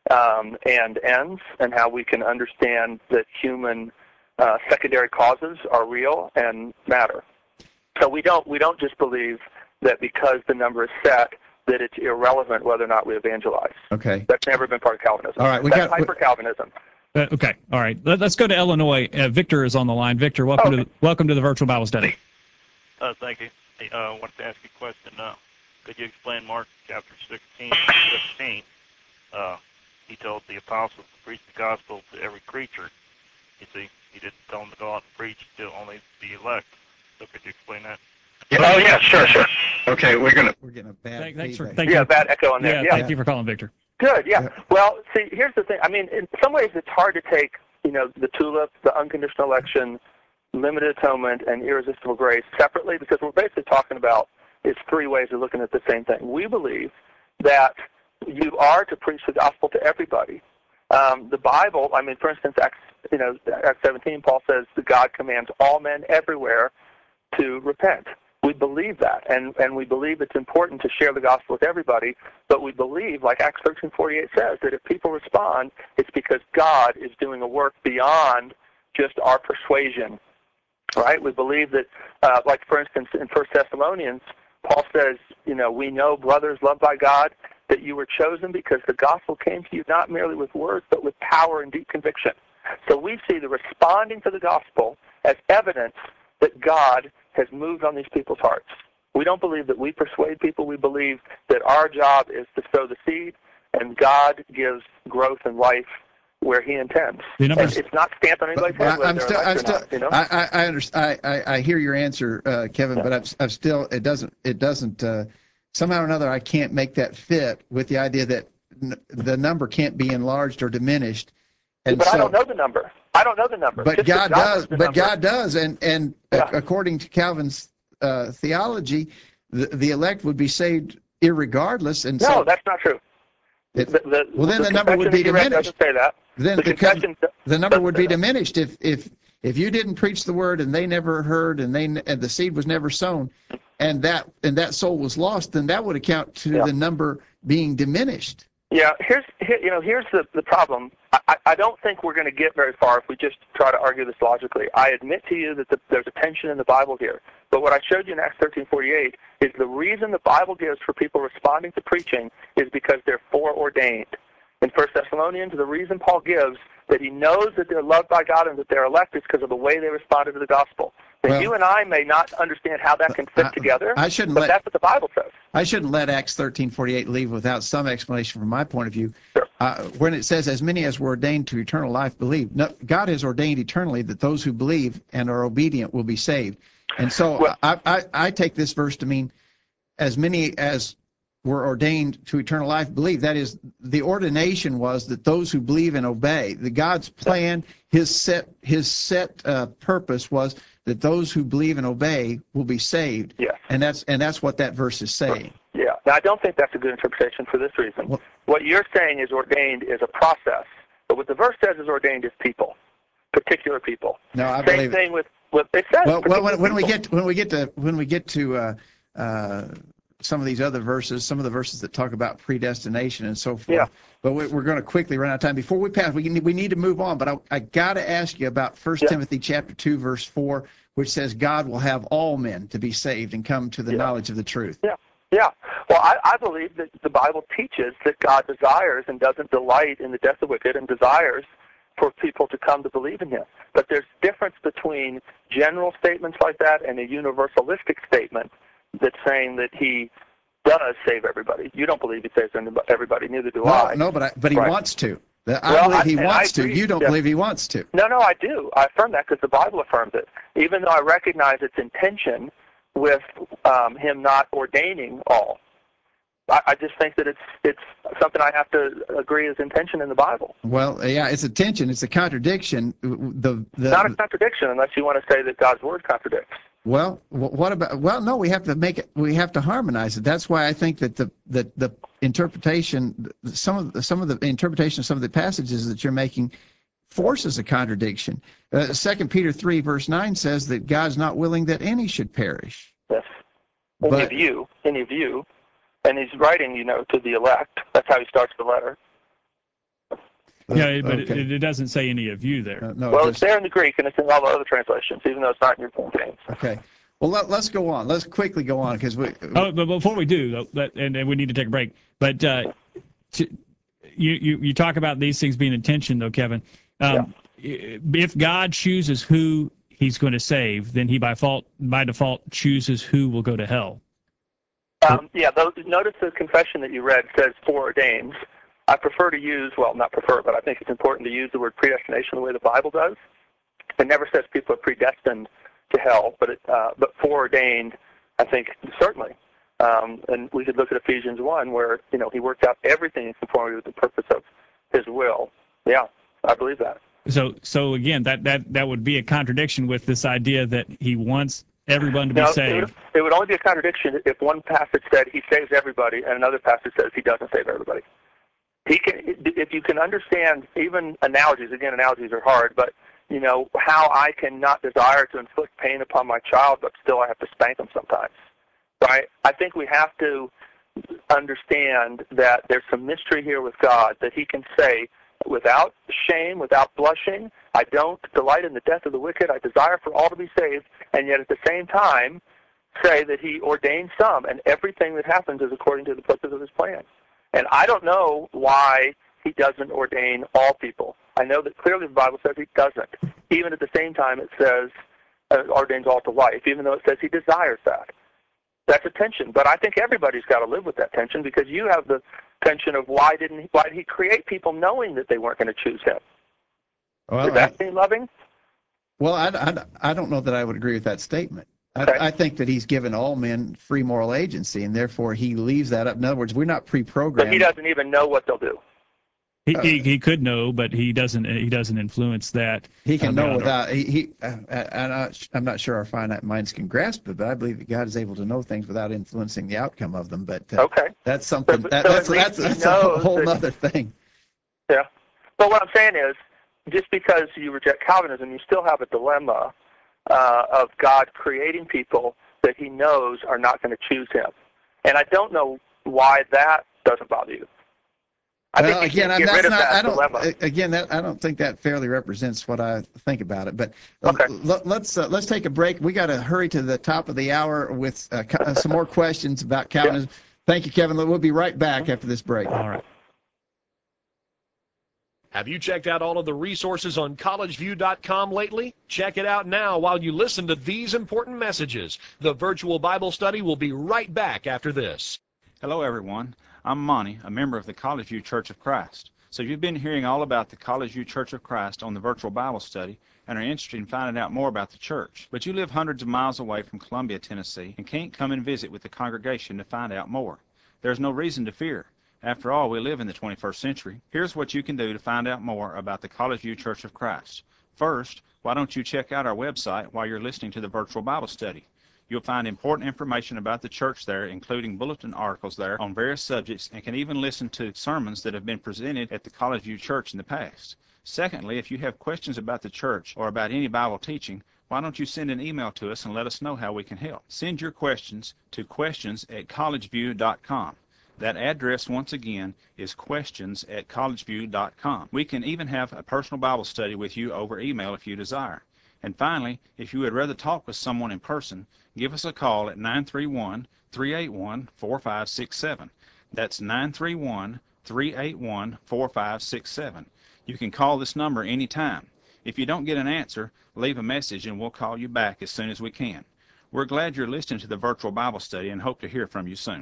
um, and ends and how we can understand that human uh, secondary causes are real and matter. So we don't we don't just believe that because the number is set that it's irrelevant whether or not we evangelize. Okay. That's never been part of Calvinism. All right, we that's got- hyper-Calvinism. Uh, okay, all right. Let, let's go to Illinois. Uh, Victor is on the line. Victor, welcome Okay. to the, welcome to the virtual Bible study. Uh, thank you. Hey, uh, I wanted to ask you a question. Uh, could you explain Mark chapter sixteen, fifteen? Uh, he told the apostles to preach the gospel to every creature. You see, he didn't tell them to go out and preach to only the elect. So could you explain that? Oh, yeah, sure, sure. Okay, we're gonna. We're getting a bad Thank, thanks for feedback. thank Yeah, you. bad echo on Yeah, there. Yeah, thank you for calling, Victor. Good, yeah. Yeah. Well, see, here's the thing. I mean, in some ways it's hard to take, you know, the tulip, the unconditional election, limited atonement, and irresistible grace separately because we're basically talking about it's three ways of looking at the same thing. We believe that you are to preach the gospel to everybody. Um, the Bible, I mean, for instance, Acts, you know, Acts seventeen, Paul says that God commands all men everywhere to repent. We believe that, and, and we believe it's important to share the gospel with everybody, but we believe, like Acts thirteen forty-eight says, that if people respond, it's because God is doing a work beyond just our persuasion, right? We believe that, uh, like, for instance, in First Thessalonians, Paul says, you know, we know, brothers loved by God, that you were chosen because the gospel came to you not merely with words, but with power and deep conviction. So we see the responding to the gospel as evidence that God has moved on these people's hearts. We don't believe that we persuade people. We believe that our job is to sow the seed, and God gives growth and life where He intends. The numbers, and it's not stamped on anybody's head whether I'm they're still, I'm elect or still, not, you know? I, I, I, understand, I, I, I hear your answer, uh, Kevin, Yeah. but I'm, I'm still, it doesn't, it doesn't, uh, somehow or another, I can't make that fit with the idea that n- the number can't be enlarged or diminished. And but so, I don't know the number. I don't know the number. But Just God, God does. knows the But number. God does, and and Yeah. according to Calvin's uh, theology, the, the elect would be saved irregardless. And No, so that's not true. It, The, the, well, then the, the number would be confession that you read diminished. doesn't say that. Then The the, confession the number doesn't would say be that. diminished if if if you didn't preach the word and they never heard and they and the seed was never sown, and that and that soul was lost. Then that would account to Yeah. the number being diminished. Yeah, here's here, you know here's the the problem. I, I don't think we're going to get very far if we just try to argue this logically. I admit to you that the, there's a tension in the Bible here, but what I showed you in Acts thirteen forty-eight is the reason the Bible gives for people responding to preaching is because they're foreordained. In First Thessalonians, the reason Paul gives that he knows that they're loved by God and that they're elect is because of the way they responded to the gospel. And Well, you and I may not understand how that can fit I- together, I shouldn't but let- that's what the Bible says. I shouldn't let Acts thirteen forty-eight leave without some explanation from my point of view. Sure. Uh, when it says, as many as were ordained to eternal life believe, no, God has ordained eternally that those who believe and are obedient will be saved. And so Well- I, I, I take this verse to mean as many as were ordained to eternal life believe. That is, the ordination was that those who believe and obey. The God's plan, his set, his set uh, purpose was that those who believe and obey will be saved. Yes. And that's and that's what that verse is saying. Yeah. Now, I don't think that's a good interpretation for this reason. Well- What you're saying is ordained is a process, but what the verse says is ordained is people, particular people. No, I Same believe it. thing with what it says. Well, well, when, particular when we people. get when we get to when we get to uh, uh, some of these other verses, some of the verses that talk about predestination and so forth. Yeah. But we, we're going to quickly run out of time. Before we pass, we need, we need to move on. But I, I got to ask you about First Yeah. Timothy chapter two, verse four, which says God will have all men to be saved and come to the Yeah. knowledge of the truth. Yeah. Yeah. Well, I, I believe that the Bible teaches that God desires and doesn't delight in the death of the wicked and desires for people to come to believe in him. But there's difference between general statements like that and a universalistic statement that's saying that he does save everybody. You don't believe he saves everybody, neither do No, I. no, but I, but he Right. wants to. I Well, believe I- he and I wants to. agree. You don't Yeah. believe he wants to. No, no, I do. I affirm that because the Bible affirms it. Even though I recognize its intention with um, him not ordaining all. I, I just think that it's it's something I have to agree is intention in the Bible. Well, yeah, it's a tension. It's a contradiction. The the Not a contradiction unless you want to say that God's word contradicts. Well, wh- what about? Well, no, we have to make it. We have to harmonize it. That's why I think that the that the interpretation, some of the, some of the interpretation of some of the passages that you're making, forces a contradiction. Uh, Second Peter three verse nine says that God's not willing that any should perish. Yes. Any But- of you, any of you. And he's writing, you know, to the elect. That's how he starts the letter. yeah, but Okay. it, it doesn't say any of you there. Uh, no, Well, it it's just- there in the Greek, and it's in all the other translations, even though it's not in your King James. okay. Well, let, let's go on. Let's quickly go on because we. Oh, but before we do, though, that, and, and we need to take a break. But uh, to, you, you you talk about these things being intention, though, Kevin. Um, If God chooses who He's going to save, then He by fault by default chooses who will go to hell. Um, yeah, those, notice the confession that you read says foreordains. I prefer to use, well, not prefer, but I think it's important to use the word predestination the way the Bible does. It never says people are predestined to hell, but it, uh, but foreordained, I think, certainly. Um, and we could look at Ephesians one where, you know, he worked out everything in conformity with the purpose of his will. Yeah, I believe that. So, so again, that, that, that would be a contradiction with this idea that He wants everyone to be No, it saved. would, it would only be a contradiction if one passage said he saves everybody and another passage says he doesn't save everybody. He can, if you can understand even analogies, again, analogies are hard, but, you know, how I cannot desire to inflict pain upon my child, but still I have to spank him sometimes, right? I think we have to understand that there's some mystery here with God, that he can say without shame, without blushing, I don't delight in the death of the wicked, I desire for all to be saved, and yet at the same time say that he ordains some, and everything that happens is according to the purpose of his plan. And I don't know why he doesn't ordain all people. I know that clearly the Bible says he doesn't. Even at the same time it says uh, ordains all to life, even though it says he desires that. That's a tension. But I think everybody's got to live with that tension, because you have the tension of why didn't he, why did he create people knowing that they weren't going to choose him? Well, Would that I, be loving? well, I, I, I don't know that I would agree with that statement. Okay. I, I think that he's given all men free moral agency, and therefore he leaves that up. In other words, we're not But pre-programmed. he doesn't even know what they'll do. He, he he could know, but he doesn't. He doesn't influence that. He can uh, know beyond without. He. he uh, I'm, not, I'm not sure our finite minds can grasp it, but I believe that God is able to know things without influencing the outcome of them. But uh, Okay. that's something. So- that, so that's at least that's, he that's a knows whole that- other thing. Yeah. But what I'm saying is, just because you reject Calvinism, you still have a dilemma uh, of God creating people that he knows are not going to choose him. And I don't know why that doesn't bother you. I Well, think you again, can I'm, get that's rid of not. that I don't. dilemma. Again, that I don't think that fairly represents what I think about it. But uh, Okay. l- let's uh, let's take a break. We got to hurry to the top of the hour with uh, co- uh, some more questions about Calvinism. Thank you, Kevin. We'll be right back after this break. All right. Have you checked out all of the resources on college view dot com lately? Check it out now while you listen to these important messages. The virtual Bible study will be right back after this. Hello, everyone. I'm Monty, a member of the College View Church of Christ. So you've been hearing all about the College View Church of Christ on the virtual Bible study and are interested in finding out more about the church. But you live hundreds of miles away from Columbia, Tennessee, and can't come and visit with the congregation to find out more. There's no reason to fear. After all, we live in the twenty-first century. Here's what you can do to find out more about the College View Church of Christ. First, why don't you check out our website while you're listening to the virtual Bible study? You'll find important information about the church there, including bulletin articles there on various subjects, and can even listen to sermons that have been presented at the College View Church in the past. Secondly, if you have questions about the church or about any Bible teaching, why don't you send an email to us and let us know how we can help? Send your questions to questions at college view dot com. That address, once again, is questions at college view dot com. We can even have a personal Bible study with you over email if you desire. And finally, if you would rather talk with someone in person, give us a call at nine three one, three eight one, four five six seven. That's nine three one, three eight one, four five six seven. You can call this number anytime. If you don't get an answer, leave a message and we'll call you back as soon as we can. We're glad you're listening to the virtual Bible study and hope to hear from you soon.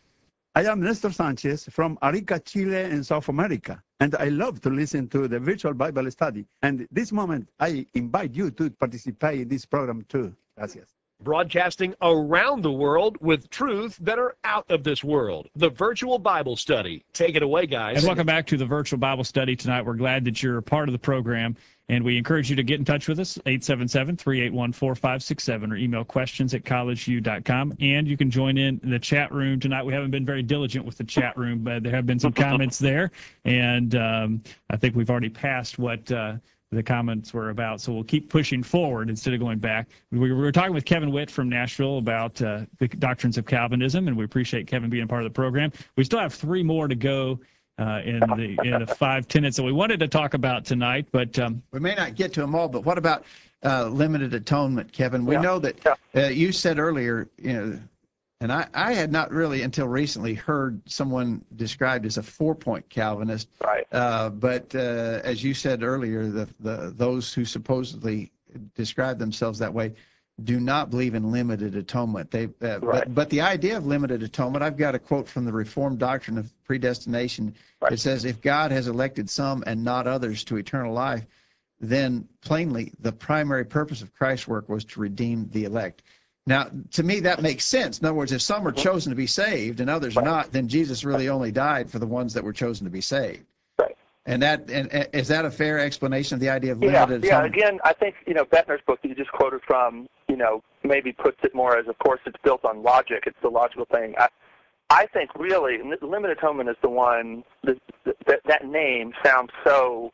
I am Nestor Sanchez from Arica, Chile in South America, and I love to listen to the virtual Bible study. And this moment, I invite you to participate in this program too. Gracias. Broadcasting around the world with truth that are out of this world. The virtual Bible study. Take it away, guys. And welcome back to the virtual Bible study tonight. We're glad that you're a part of the program, and we encourage you to get in touch with us, eight seven seven, three eight one, four five six seven, or email questions at college view dot com. And you can join in the chat room tonight. We haven't been very diligent with the chat room, but there have been some comments there, and um, I think we've already passed what uh, the comments were about, so we'll keep pushing forward instead of going back. We were talking with Kevin Witt from Nashville about uh, the doctrines of Calvinism, and we appreciate Kevin being part of the program. We still have three more to go uh, in the in the five tenets that we wanted to talk about tonight, but um, We may not get to them all, but what about uh, limited atonement, Kevin? We Yeah. know that Yeah. uh, you said earlier, you know, and I, I had not really until recently heard someone described as a four-point Calvinist. Right. Uh, but uh, as you said earlier, the, the those who supposedly describe themselves that way do not believe in limited atonement. They, uh, Right. but, but the idea of limited atonement, I've got a quote from the Reformed doctrine of predestination. Right. It says, if God has elected some and not others to eternal life, then plainly the primary purpose of Christ's work was to redeem the elect. Now, to me, that makes sense. In other words, if some are chosen to be saved and others are not, then Jesus really only died for the ones that were chosen to be saved. Right. And that and, and is that a fair explanation of the idea of Yeah, limited yeah. atonement? Again, I think, you know, Bettner's book that you just quoted from, you know, maybe puts it more as, of course, it's built on logic. It's the logical thing. I, I think really, limited atonement is the one, that, that, that name sounds so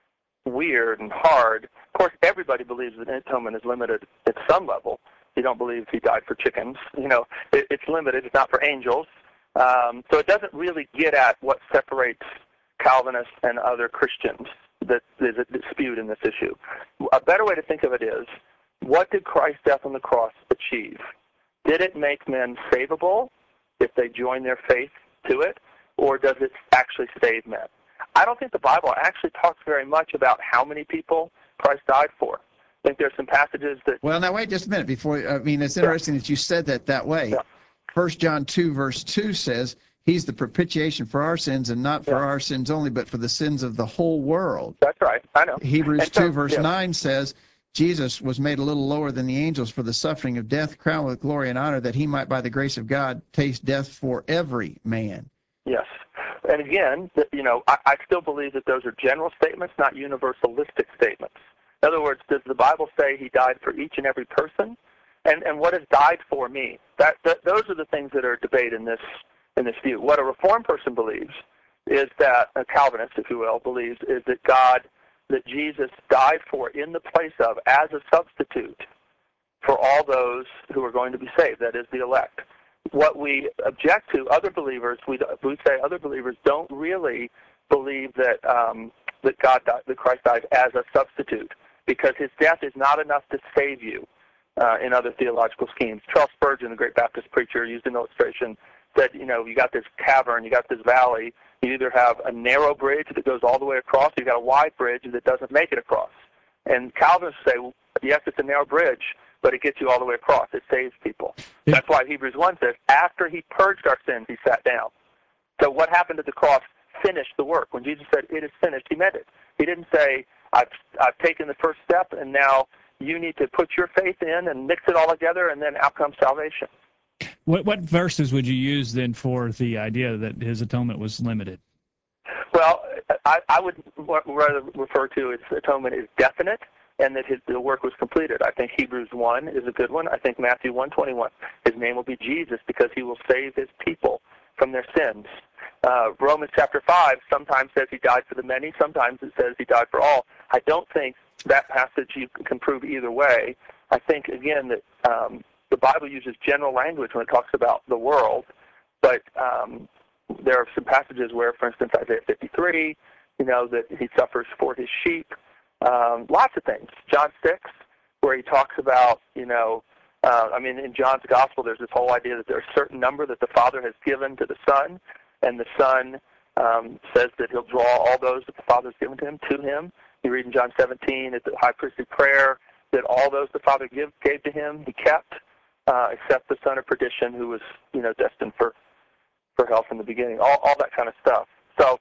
weird and hard. Of course, everybody believes that atonement is limited at some level. You don't believe he died for chickens. You know, it, it's limited. It's not for angels. Um, so it doesn't really get at what separates Calvinists and other Christians that is a dispute in this issue. A better way to think of it is, what did Christ's death on the cross achieve? Did it make men savable if they join their faith to it? or does it actually save men? I don't think the Bible actually talks very much about how many people Christ died for. I think there's some passages that... Well, now wait just a minute before, I mean, it's interesting yeah. that you said that that way. Yeah. First John two, verse two says, he's the propitiation for our sins, and not for yeah. our sins only, but for the sins of the whole world. That's right. I know. Hebrews so, two, verse yeah. nine says, Jesus was made a little lower than the angels for the suffering of death, crowned with glory and honor, that he might, by the grace of God, taste death for every man. Yes. And again, you know, I, I still believe that those are general statements, not universalistic statements. In other words, does the Bible say he died for each and every person? And and what does died for mean? That, that those are the things that are debated in this in this view. What a Reformed person believes is that, a Calvinist, if you will, believes is that God, that Jesus died for in the place of, as a substitute for all those who are going to be saved, that is the elect. What we object to, other believers, we, we say other believers don't really believe that um, that God died, that Christ died as a substitute, because his death is not enough to save you uh, in other theological schemes. Charles Spurgeon, the great Baptist preacher, used an illustration that, you know, you got this cavern, you got this valley, you either have a narrow bridge that goes all the way across, or you got a wide bridge that doesn't make it across. And Calvinists say, well, yes, it's a narrow bridge, but it gets you all the way across. It saves people. That's why Hebrews one says, after he purged our sins, he sat down. So what happened at the cross finished the work. When Jesus said, it is finished, he meant it. He didn't say, I've, I've taken the first step, and now you need to put your faith in and mix it all together, and then out comes salvation. What, what verses would you use then for the idea that his atonement was limited? Well, I, I would rather refer to its atonement as definite, and that his, the work was completed. I think Hebrews one is a good one. I think Matthew one twenty-one, his name will be Jesus because he will save his people from their sins. Uh, Romans chapter five sometimes says he died for the many, sometimes it says he died for all. I don't think that passage you can prove either way. I think, again, that um, the Bible uses general language when it talks about the world, but um, there are some passages where, for instance, Isaiah fifty-three, you know, that he suffers for his sheep. Um, lots of things. John six, where he talks about, you know, uh, I mean, in John's gospel, there's this whole idea that there's a certain number that the Father has given to the Son, and the Son um, says that he'll draw all those that the Father has given to him to him. You read in John seventeen, at the high priestly prayer, that all those the Father give, gave to him, he kept, uh, except the son of perdition, who was, you know, destined for, for hell from the beginning. All, all that kind of stuff. So,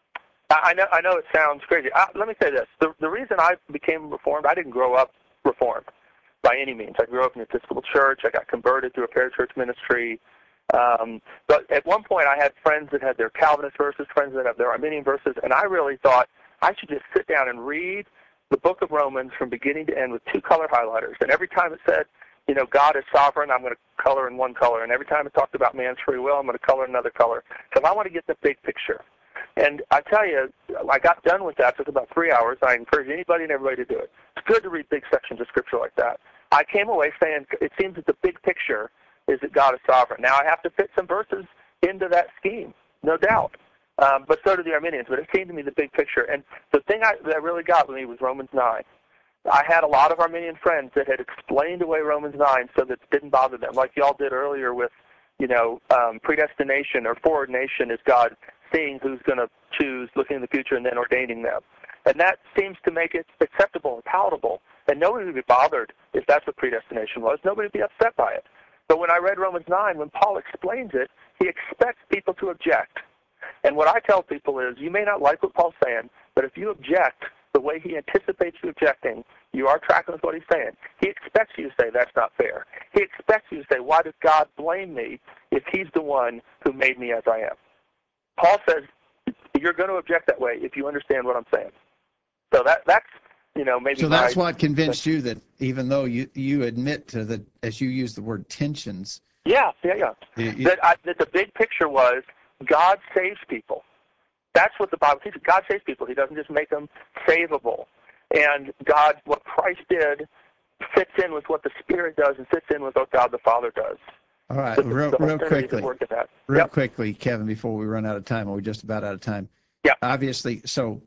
I know, I know it sounds crazy. I, let me say this. The, the reason I became Reformed, I didn't grow up Reformed by any means. I grew up in the Episcopal Church. I got converted through a parachurch ministry. Um, but at one point, I had friends that had their Calvinist verses, friends that had their Arminian verses, and I really thought I should just sit down and read the book of Romans from beginning to end with two color highlighters. And every time it said, you know, God is sovereign, I'm going to color in one color. And every time it talked about man's free will, I'm going to color another color. So I want to get the big picture. And I tell you, I got done with that. It took about three hours. I encourage anybody and everybody to do it. It's good to read big sections of Scripture like that. I came away saying it seems that the big picture is that God is sovereign. Now, I have to fit some verses into that scheme, no doubt. Um, but so do the Arminians. But it seemed to me the big picture. And the thing I, that really got with me was Romans nine. I had a lot of Arminian friends that had explained away Romans nine so that it didn't bother them, like y'all did earlier with, you know, um, predestination or foreordination is God seeing who's going to choose, looking in the future, and then ordaining them. And that seems to make it acceptable and palatable. And nobody would be bothered if that's what predestination was. Nobody would be upset by it. But when I read Romans nine, when Paul explains it, he expects people to object. And what I tell people is, you may not like what Paul's saying, but if you object the way he anticipates you objecting, you are tracking with what he's saying. He expects you to say, that's not fair. He expects you to say, why does God blame me if he's the one who made me as I am? Paul says, you're going to object that way if you understand what I'm saying. So that that's, you know, maybe. So that's my, what convinced you that even though you, you admit to the, as you use the word, tensions. Yeah, yeah, yeah. You, you, that, I, that the big picture was God saves people. That's what the Bible teaches. God saves people. He doesn't just make them savable. And God, what Christ did, fits in with what the Spirit does and fits in with what God the Father does. All right, So real, real quickly, real yep. quickly, Kevin, before we run out of time, or we're just about out of time. Yeah. Obviously, so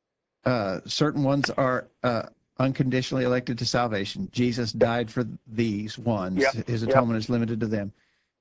uh, certain ones are uh, unconditionally elected to salvation. Jesus died for these ones. Yep. His Yep. atonement is limited to them.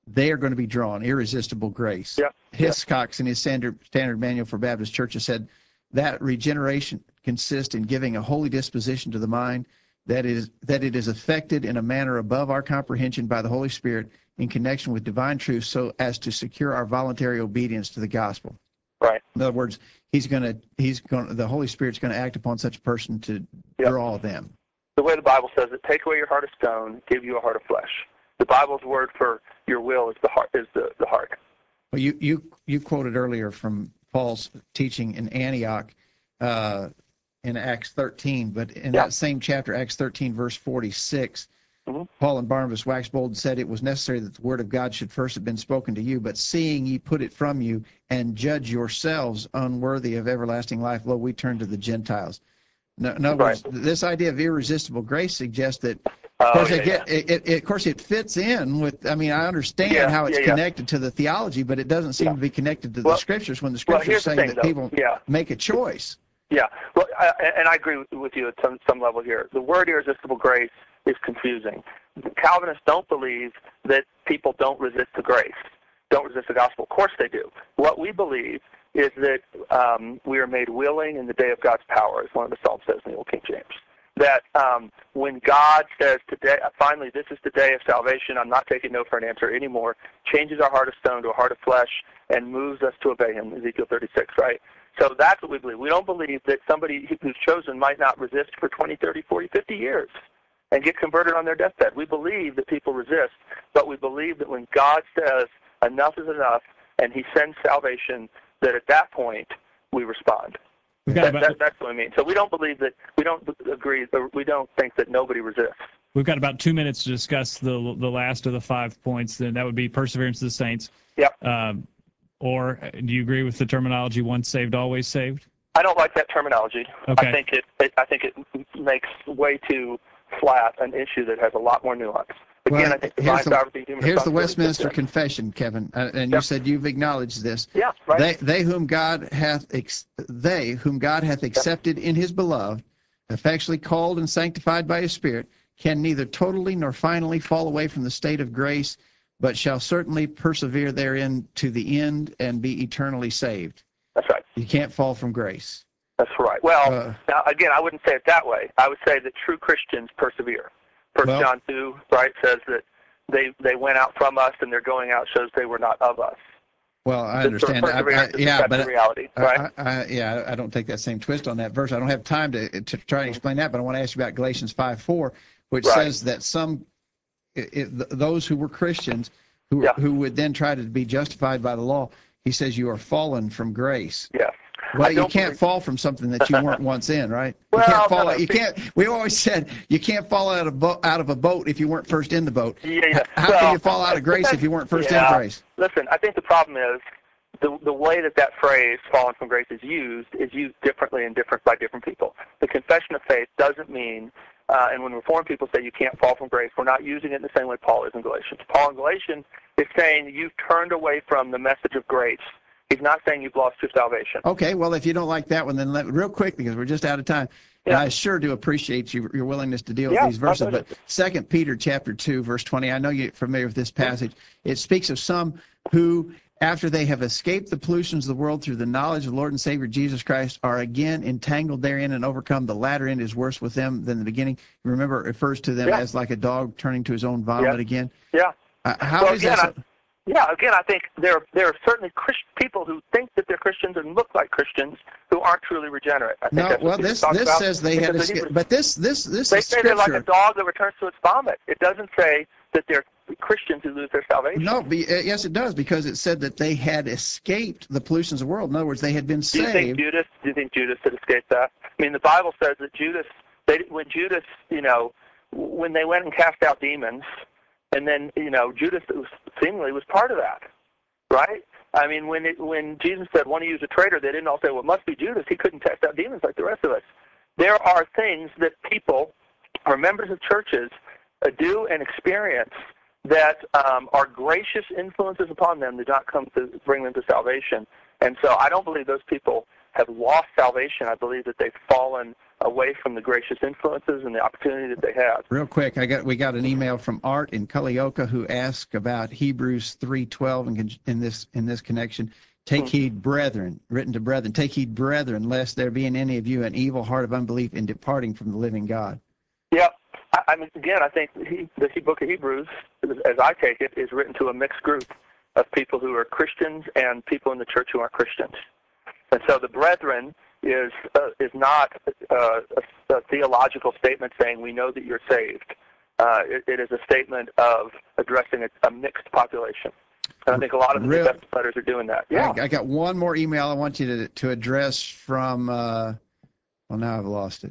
they are going to be drawn. Irresistible grace. Yeah. Hiscox in his standard, standard manual for Baptist churches said that regeneration consists in giving a holy disposition to the mind, that is that it is affected in a manner above our comprehension by the Holy Spirit in connection with divine truth, so as to secure our voluntary obedience to the gospel. Right. In other words, he's going to he's going the Holy Spirit's going to act upon such a person to Yep. draw them. The way the Bible says it, take away your heart of stone, give you a heart of flesh. The Bible's word for your will is the heart. Is the, the heart. Well, you you you quoted earlier from Paul's teaching in Antioch uh, in Acts thirteen, but in Yeah. that same chapter, Acts thirteen, verse forty-six, Mm-hmm. Paul and Barnabas waxed bold and said, it was necessary that the word of God should first have been spoken to you, but seeing ye put it from you and judge yourselves unworthy of everlasting life, lo, we turn to the Gentiles. No, in other Right. words, this idea of irresistible grace suggests that, of Oh, course, yeah, it get, it, it, it, of course, it fits in with, I mean, I understand Yeah, how it's yeah, yeah. connected to the theology, but it doesn't seem to be connected to Well- the scriptures when the well, scriptures here's the say thing, that though. people Yeah. make a choice. Yeah, well, I, and I agree with, with you at some, some level here. The word irresistible grace is confusing. Calvinists don't believe that people don't resist the grace, don't resist the gospel. Of course they do. What we believe is that um, we are made willing in the day of God's power, as one of the Psalms says in the Old King James. That um, when God says, today, finally, this is the day of salvation, I'm not taking no for an answer anymore, changes our heart of stone to a heart of flesh and moves us to obey him, Ezekiel thirty-six, right? So that's what we believe. We don't believe that somebody who's chosen might not resist for twenty, thirty, forty, fifty years and get converted on their deathbed. We believe that people resist, but we believe that when God says enough is enough and he sends salvation, that at that point we respond. We've got That, about, that, that's what I mean. So we don't believe that, we don't agree, or we don't think that nobody resists. we've got about two minutes to discuss the the last of the five points. Then that would be perseverance of the saints. Yep. Um, or do you agree with the terminology "once saved, always saved"? I don't like that terminology. Okay. I think it, it I think it makes way too flat an issue that has a lot more nuance. Again, Well, I think divine here's the, sovereignty, human here's the responsibility Westminster fits in. Confession, Kevin, uh, and you Yep. said you've acknowledged this. Yeah, right. They, they whom God hath, ex- they whom God hath accepted in His beloved, effectually called and sanctified by His Spirit, can neither totally nor finally fall away from the state of grace, but shall certainly persevere therein to the end and be eternally saved. That's right. You can't fall from grace. That's right. Well, Uh, now, again, I wouldn't say it that way. I would say that true Christians persevere. First Well- John two, right, says that they they went out from us, and their going out shows they were not of us. Well, I This sort of understand. I, I, perseverance is yeah, that's but the reality, I, right? I, I, yeah, I don't take that same twist on that verse. I don't have time to to try and explain that, but I want to ask you about Galatians five four, which Right. says that some it, it, those who were Christians who Yeah. who would then try to be justified by the law, he says you are fallen from grace. Yes. Well, I you don't can't believe- fall from something that you weren't once in, right? You Well, can't fall. no, You see- can't. We always said you can't fall out of boat out of a boat if you weren't first in the boat. Yeah, yeah. How Well, can you fall out of grace if you weren't first yeah. in grace? Listen, I think the problem is the the way that that phrase "fallen from grace" is used is used differently and different by different people. The confession of faith doesn't mean, uh, and when Reformed people say you can't fall from grace, we're not using it in the same way Paul is in Galatians. Paul in Galatians is saying you've turned away from the message of grace. He's not saying you've lost your salvation. Okay, well, if you don't like that one, then let, real quick, because we're just out of time. And Yeah. I sure do appreciate you, your willingness to deal Yeah, with these verses. my But pleasure. Second Peter chapter two, verse twenty, I know you're familiar with this passage. It speaks of some who, after they have escaped the pollutions of the world through the knowledge of the Lord and Savior Jesus Christ, are again entangled therein and overcome. The latter end is worse with them than the beginning. Remember, it refers to them Yeah. as like a dog turning to his own vomit Yeah. again. Yeah. Uh, how Well, is again, that? so- Yeah, again, I think there there are certainly Christ, people who think that they're Christians and look like Christians who aren't truly regenerate. I think No, that's what well, Peter this talks this about, says they had because escaped, Hebrews- but this this this They is say they're like a scripture. dog that returns to its vomit. It doesn't say that they're Christians who lose their salvation. No, be, uh, yes, it does, because it said that they had escaped the pollutions of the world. In other words, they had been Do you think saved. Judas? Do you think Judas had escaped that? I mean, the Bible says that Judas, they, when Judas, you know, when they went and cast out demons, and then you know Judas was, seemingly was part of that, right? I mean, when it, when Jesus said one of you is a traitor, they didn't all say, well, it must be Judas. He couldn't cast out demons like the rest of us. There are things that people or members of churches uh, do and experience that um, are gracious influences upon them that not come to bring them to salvation. And so I don't believe those people have lost salvation. I believe that they've fallen away from the gracious influences and the opportunity that they have. Real quick, I got we got an email from Art in Culleoka who asked about Hebrews three twelve in, in this in this connection. Take heed, brethren, written to brethren, take heed, brethren, lest there be in any of you an evil heart of unbelief in departing from the living God. Yeah, I, I mean, again, I think he, the book of Hebrews, as I take it, is written to a mixed group of people who are Christians and people in the church who aren't Christians. And so the brethren is uh, is not uh, a, a theological statement saying we know that you're saved. Uh, it, it is a statement of addressing a, a mixed population. And I think a lot of the Really? New Testament letters are doing that. Yeah. I, I got one more email I want you to to address from. Uh, well, now I've lost it.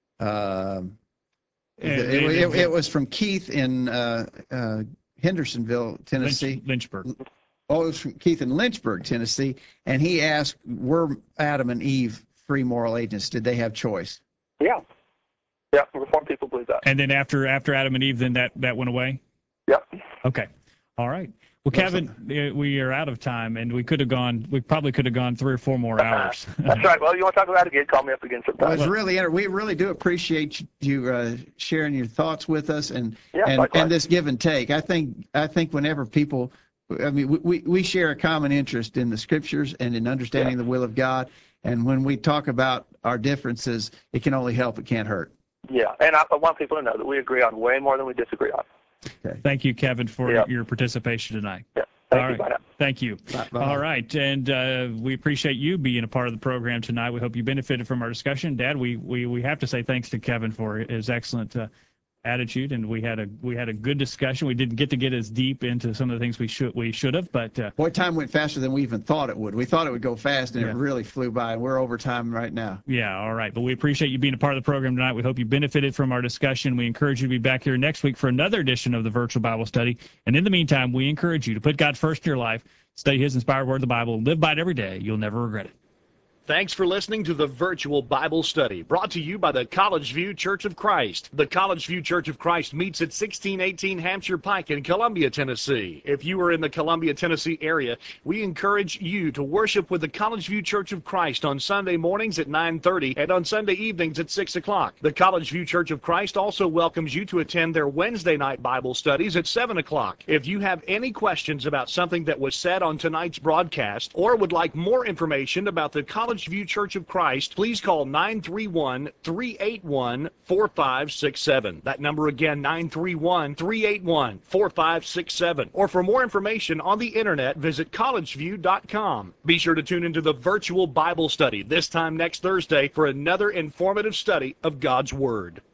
Um, it, it, it, it was from Keith in uh, uh, Hendersonville, Tennessee. Lynch, Lynchburg. Oh, it was from Keith in Lynchburg, Tennessee, and he asked, "Were Adam and Eve free moral agents? Did they have choice?" Yeah. Yeah. Reformed people believe that. And then after after Adam and Eve, then that that went away. Yep. Okay. All right. Well, Kevin, uh, we are out of time, and we could have gone. We probably could have gone three or four more hours. That's right. Well, you want to talk about it again? Call me up again sometime. Well, it's really inter- we really do appreciate you uh, sharing your thoughts with us and Yeah, and, likewise. and this give and take. I think I think whenever people, I mean, we, we, we share a common interest in the scriptures and in understanding the will of God. And when we talk about our differences, it can only help; it can't hurt. Yeah, and I, I want people to know that we agree on way more than we disagree on. Okay. Thank you, Kevin, for Yeah. your participation tonight. Yeah. Thank All you. right. Bye now. Thank you. Bye- bye. All right, and uh, we appreciate you being a part of the program tonight. We hope you benefited from our discussion. Dad, we we, we have to say thanks to Kevin for his excellent uh, attitude, and we had a we had a good discussion. We didn't get to get as deep into some of the things we should we should have, but uh, Boy, time went faster than we even thought it would. We thought it would go fast, and Yeah. it really flew by. We're over time right now. yeah, all right. But we appreciate you being a part of the program tonight. We hope you benefited from our discussion. We encourage you to be back here next week for another edition of the Virtual Bible Study. And in the meantime, we encourage you to put God first in your life, study His inspired word, the Bible, and live by it every day. You'll never regret it. Thanks for listening to the Virtual Bible Study, brought to you by the College View Church of Christ. The College View Church of Christ meets at sixteen eighteen Hampshire Pike in Columbia, Tennessee. If you are in the Columbia, Tennessee area, we encourage you to worship with the College View Church of Christ on Sunday mornings at nine thirty and on Sunday evenings at six o'clock. The College View Church of Christ also welcomes you to attend their Wednesday night Bible studies at seven o'clock. If you have any questions about something that was said on tonight's broadcast or would like more information about the College View Church of Christ, please call nine three one, three eight one, four five six seven. That number again, nine three one, three eight one, four five six seven. Or for more information on the internet, visit college view dot com. Be sure to tune into the Virtual Bible Study this time next Thursday for another informative study of God's Word.